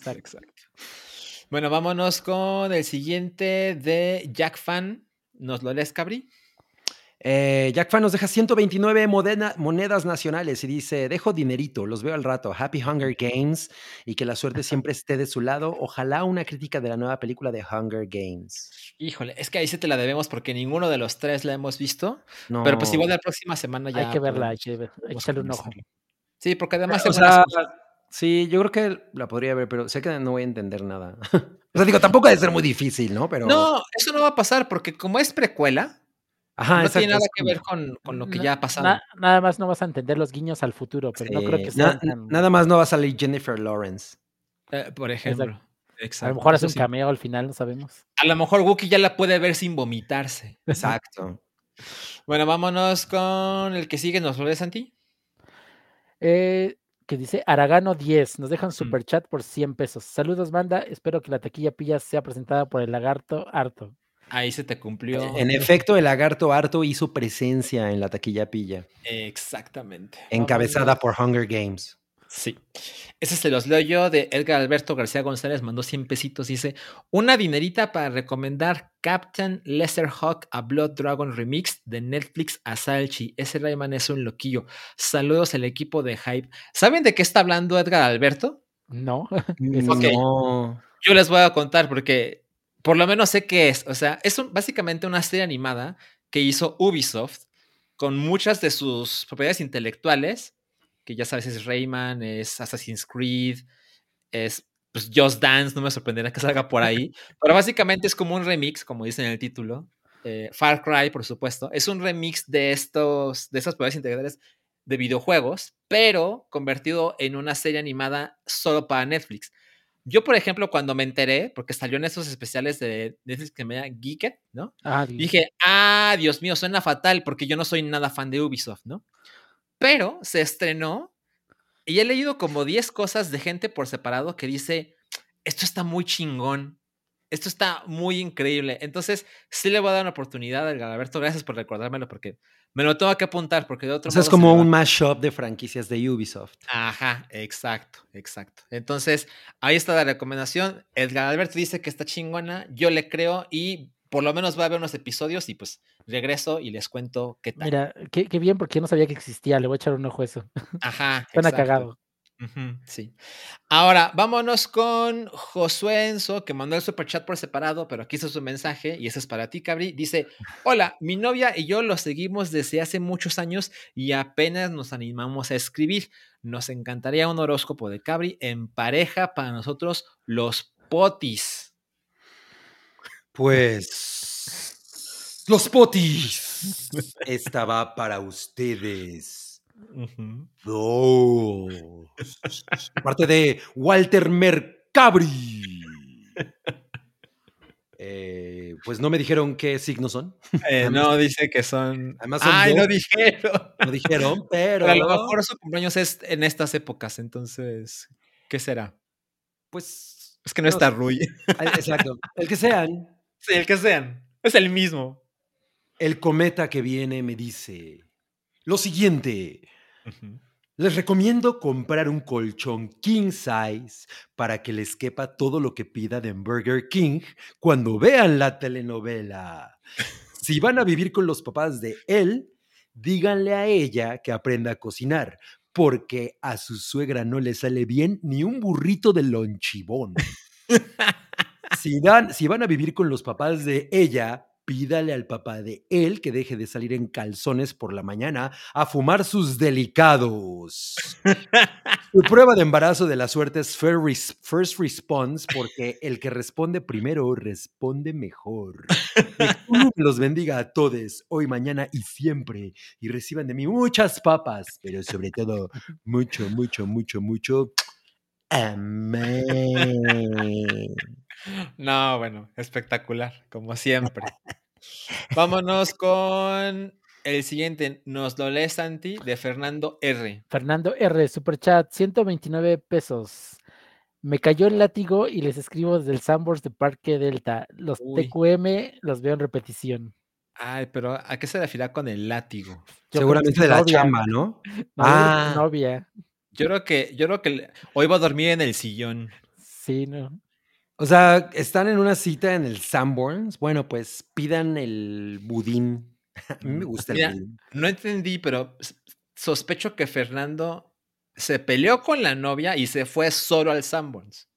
Bueno, vámonos con el siguiente de Jack Fan. ¿Nos lo lees, Cabri? Jack Fan nos deja 129 monedas nacionales y dice, dejo dinerito, los veo al rato, Happy Hunger Games y que la suerte siempre esté de su lado. Ojalá una crítica de la nueva película de Hunger Games. Híjole, es que ahí sí te la debemos porque ninguno de los 3 la hemos visto, No. pero pues igual la próxima semana ya hay que verla, hay que echarle un ojo. Sí, porque además sí, yo creo que la podría ver, pero sé que no voy a entender nada. O sea, digo, tampoco debe ser muy difícil, ¿no? Pero no, eso no va a pasar porque como es precuela, no tiene nada que ver con lo que ya ha pasado. Nada más no vas a entender los guiños al futuro, pero no creo que sean nada más no va a salir Jennifer Lawrence. Por ejemplo. Exacto. A lo mejor hace un cameo al final, no sabemos. A lo mejor Wookiee ya la puede ver sin vomitarse. Exacto. Bueno, vámonos con el que sigue. ¿Nos lo ves, Santi? Que dice Aragano 10. Nos dejan super chat por 100 pesos. Saludos, banda. Espero que la taquilla pilla sea presentada por el lagarto harto. Ahí se te cumplió. En efecto, el lagarto harto hizo presencia en la taquilla pilla. Exactamente. Encabezada por Hunger Games. Sí. Ese se los leo yo de Edgar Alberto García González, mandó 100 pesitos, dice, una dinerita para recomendar Captain Leatherhawk a Blood Dragon Remix de Netflix a Salchi. Ese Rayman es un loquillo. Saludos al equipo de Hype. ¿Saben de qué está hablando Edgar Alberto? No. Okay. No. Yo les voy a contar porque por lo menos sé qué es. O sea, es básicamente una serie animada que hizo Ubisoft con muchas de sus propiedades intelectuales, que ya sabes, es Rayman, es Assassin's Creed, es pues, Just Dance, no me sorprenderá que salga por ahí, pero básicamente es como un remix, como dice en el título, Far Cry, por supuesto, es un remix de esas propiedades intelectuales de videojuegos, pero convertido en una serie animada solo para Netflix. Yo, por ejemplo, cuando me enteré, porque salió en esos especiales de Netflix que me llaman Geeked, ¿no? Dije, Dios mío, suena fatal, porque yo no soy nada fan de Ubisoft, ¿no? Pero se estrenó Y he leído como 10 cosas de gente por separado que dice, esto está muy chingón, esto está muy increíble. Entonces, sí le voy a dar una oportunidad al Galaberto. Gracias por recordármelo, porque me lo tengo que apuntar, porque de O otro sea, es modo se me como va. un mashup de franquicias de Ubisoft. Ajá, exacto, exacto. Entonces, ahí está la recomendación. Edgar Alberto dice que está chingona, yo le creo y por lo menos va a ver unos episodios y pues regreso y les cuento qué tal. Mira, qué bien, porque yo no sabía que existía. Le voy a echar un ojo a eso. Ajá, Suena exacto. cagado. Ujú, sí. Ahora, vámonos con Josué Enzo, que mandó el superchat por separado, pero aquí está su mensaje y ese es para ti, Cabri. Dice, hola, mi novia y yo lo seguimos desde hace muchos años y apenas nos animamos a escribir. Nos encantaría un horóscopo de Cabri en pareja para nosotros los potis. Pues los potis. Esta va para ustedes. Ujú. Dos. De parte de Walter Mercabri. Pues no me dijeron qué signos son. No, dice que son... Además son ¡Ay, no dos. dijeron! No dijeron, Pero a lo pero mejor su cumpleaños es en estas épocas, entonces, ¿qué será? pues Es que no no está sé. Rui. Exacto. El que sean, Sí, el que sean. Es el mismo. el cometa que viene me dice lo siguiente. Ujú. Les recomiendo comprar un colchón king size para que les quepa todo lo que pidan en Burger King cuando vean la telenovela. Si van a vivir con los papás de él, díganle a ella que aprenda a cocinar, porque a su suegra no le sale bien ni un burrito de lonchibón. Si van a vivir con los papás de ella, pídale al papá de él que deje de salir en calzones por la mañana a fumar sus delicados. Su prueba de embarazo de la suerte es first response, porque el que responde primero responde mejor. Que Cthulhu los bendiga a todos, hoy, mañana y siempre, y reciban de mí muchas papas, pero sobre todo mucho, mucho, mucho, mucho. Amén. No, bueno, espectacular, como siempre. Vámonos con el siguiente. Nos lo lee Santi de Fernando R. Fernando R, Superchat, 129 pesos. Me cayó el látigo y les escribo desde el Sandbox de Parque Delta. Los Uy. TQM los veo en repetición. Ay, pero ¿a qué se refiere con el látigo? Yo creo que es Seguramente su de la novia. chamba, ¿no? No, yo creo que es su novia. Yo creo que hoy va a dormir en el sillón. Sí, no. O sea, están en una cita en el Sanborns. Bueno, pues pidan el budín. A mí me gusta el Mira, budín. no entendí, pero sospecho que Fernando se peleó con la novia y se fue solo al Sanborns.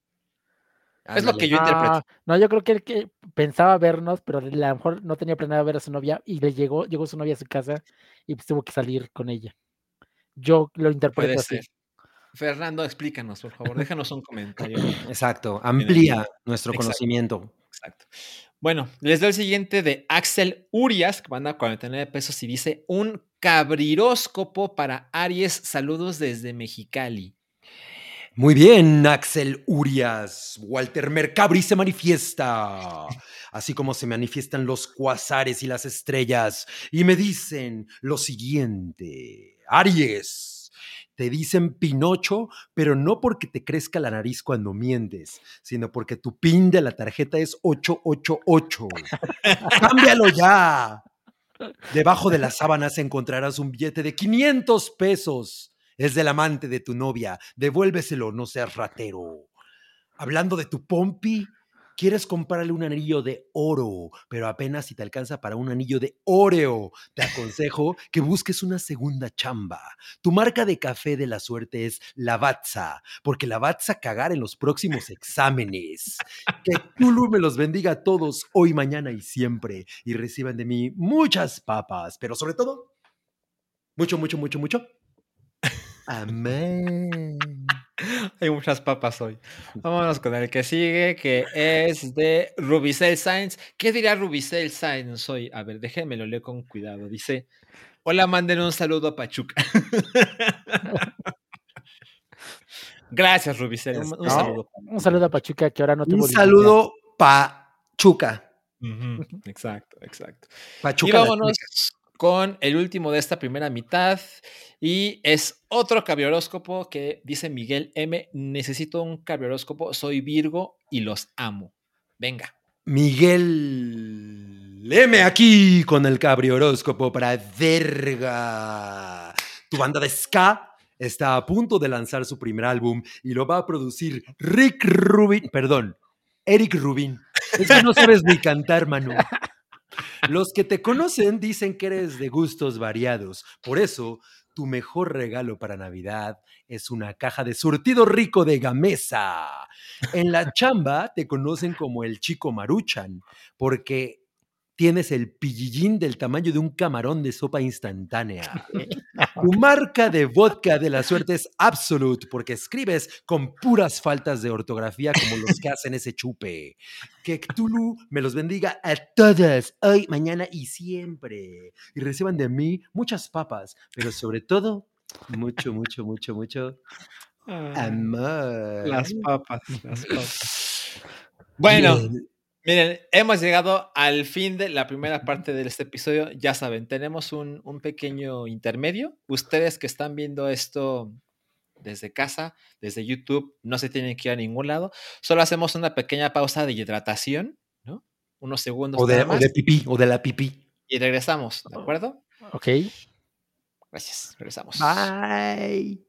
Es lo Ándale. que yo interpreto. No, yo creo que él que pensaba vernos, pero a lo mejor no tenía planeado ver a su novia y llegó su novia a su casa y pues tuvo que salir con ella. Yo lo Puede interpreto así. ser. Fernando, explícanos, por favor. Déjanos un comentario ahí Exacto. en el video. Amplía nuestro Exacto, conocimiento. exacto. Bueno, les doy el siguiente de Axel Urias, que manda 49 pesos y dice: un cabriróscopo para Aries. Saludos desde Mexicali. Muy bien, Axel Urias. Walter Mercabri se manifiesta, así como se manifiestan los cuasares y las estrellas, y me dicen lo siguiente. Aries, te dicen Pinocho, pero no porque te crezca la nariz cuando mientes, sino porque tu pin de la tarjeta es 888. ¡Cámbialo ya! Debajo de las sábanas encontrarás un billete de 500 pesos. Es del amante de tu novia. Devuélveselo, no seas ratero. Hablando de tu pompi, quieres comprarle un anillo de oro, pero apenas si te alcanza para un anillo de Oreo. Te aconsejo que busques una segunda chamba. Tu marca de café de la suerte es Lavazza, porque la vas a cagar en los próximos exámenes. Que Tulu me los bendiga a todos hoy, mañana y siempre, y reciban de mí muchas papas, pero sobre todo, mucho, mucho, mucho, mucho. Amén. Hay muchas papas hoy. Vámonos con el que sigue, que es de Rubicel Sainz. ¿Qué dirá Rubicel Sainz hoy? A ver, déjenme lo leo con cuidado. Dice: hola, manden un saludo a Pachuca. Gracias, Rubicel. Un No, saludo. Un saludo a Pachuca que ahora no un tuvo liguilla. saludo Pachuca. Ujú, exacto, exacto. Y Pachuca la vámonos Chica. con el último de esta primera mitad. Y es otro cablehoróscopo que dice Miguel M. Necesito un cablehoróscopo. Soy Virgo y los amo. Venga. Miguel M aquí con el cabrioróscopo para verga. Tu banda de ska está a punto de lanzar su primer álbum y lo va a producir Eric Rubin. Es que no sabes ni cantar, Manu. Los que te conocen dicen que eres de gustos variados. Por eso, tu mejor regalo para Navidad es una caja de surtido rico de Gamesa. En la chamba te conocen como el chico Maruchan, porque tienes el pillillín del tamaño de un camarón de sopa instantánea. Tu marca de vodka de la suerte es Absolute, porque escribes con puras faltas de ortografía como los que hacen ese chupe. Que Cthulhu me los bendiga a todos, hoy, mañana y siempre. Y reciban de mí muchas papas, pero sobre todo, mucho, mucho, mucho, mucho amor. Las papas. Bueno, Bien. miren, hemos llegado al fin de la primera parte de este episodio. Ya saben, tenemos un pequeño intermedio. Ustedes que están viendo esto desde casa, desde YouTube, no se tienen que ir a ningún lado. Solo hacemos una pequeña pausa de hidratación, ¿no? Unos segundos nada más. O de pipí, o de la pipí. Y regresamos, ¿de acuerdo? Ok. Gracias, regresamos. Bye.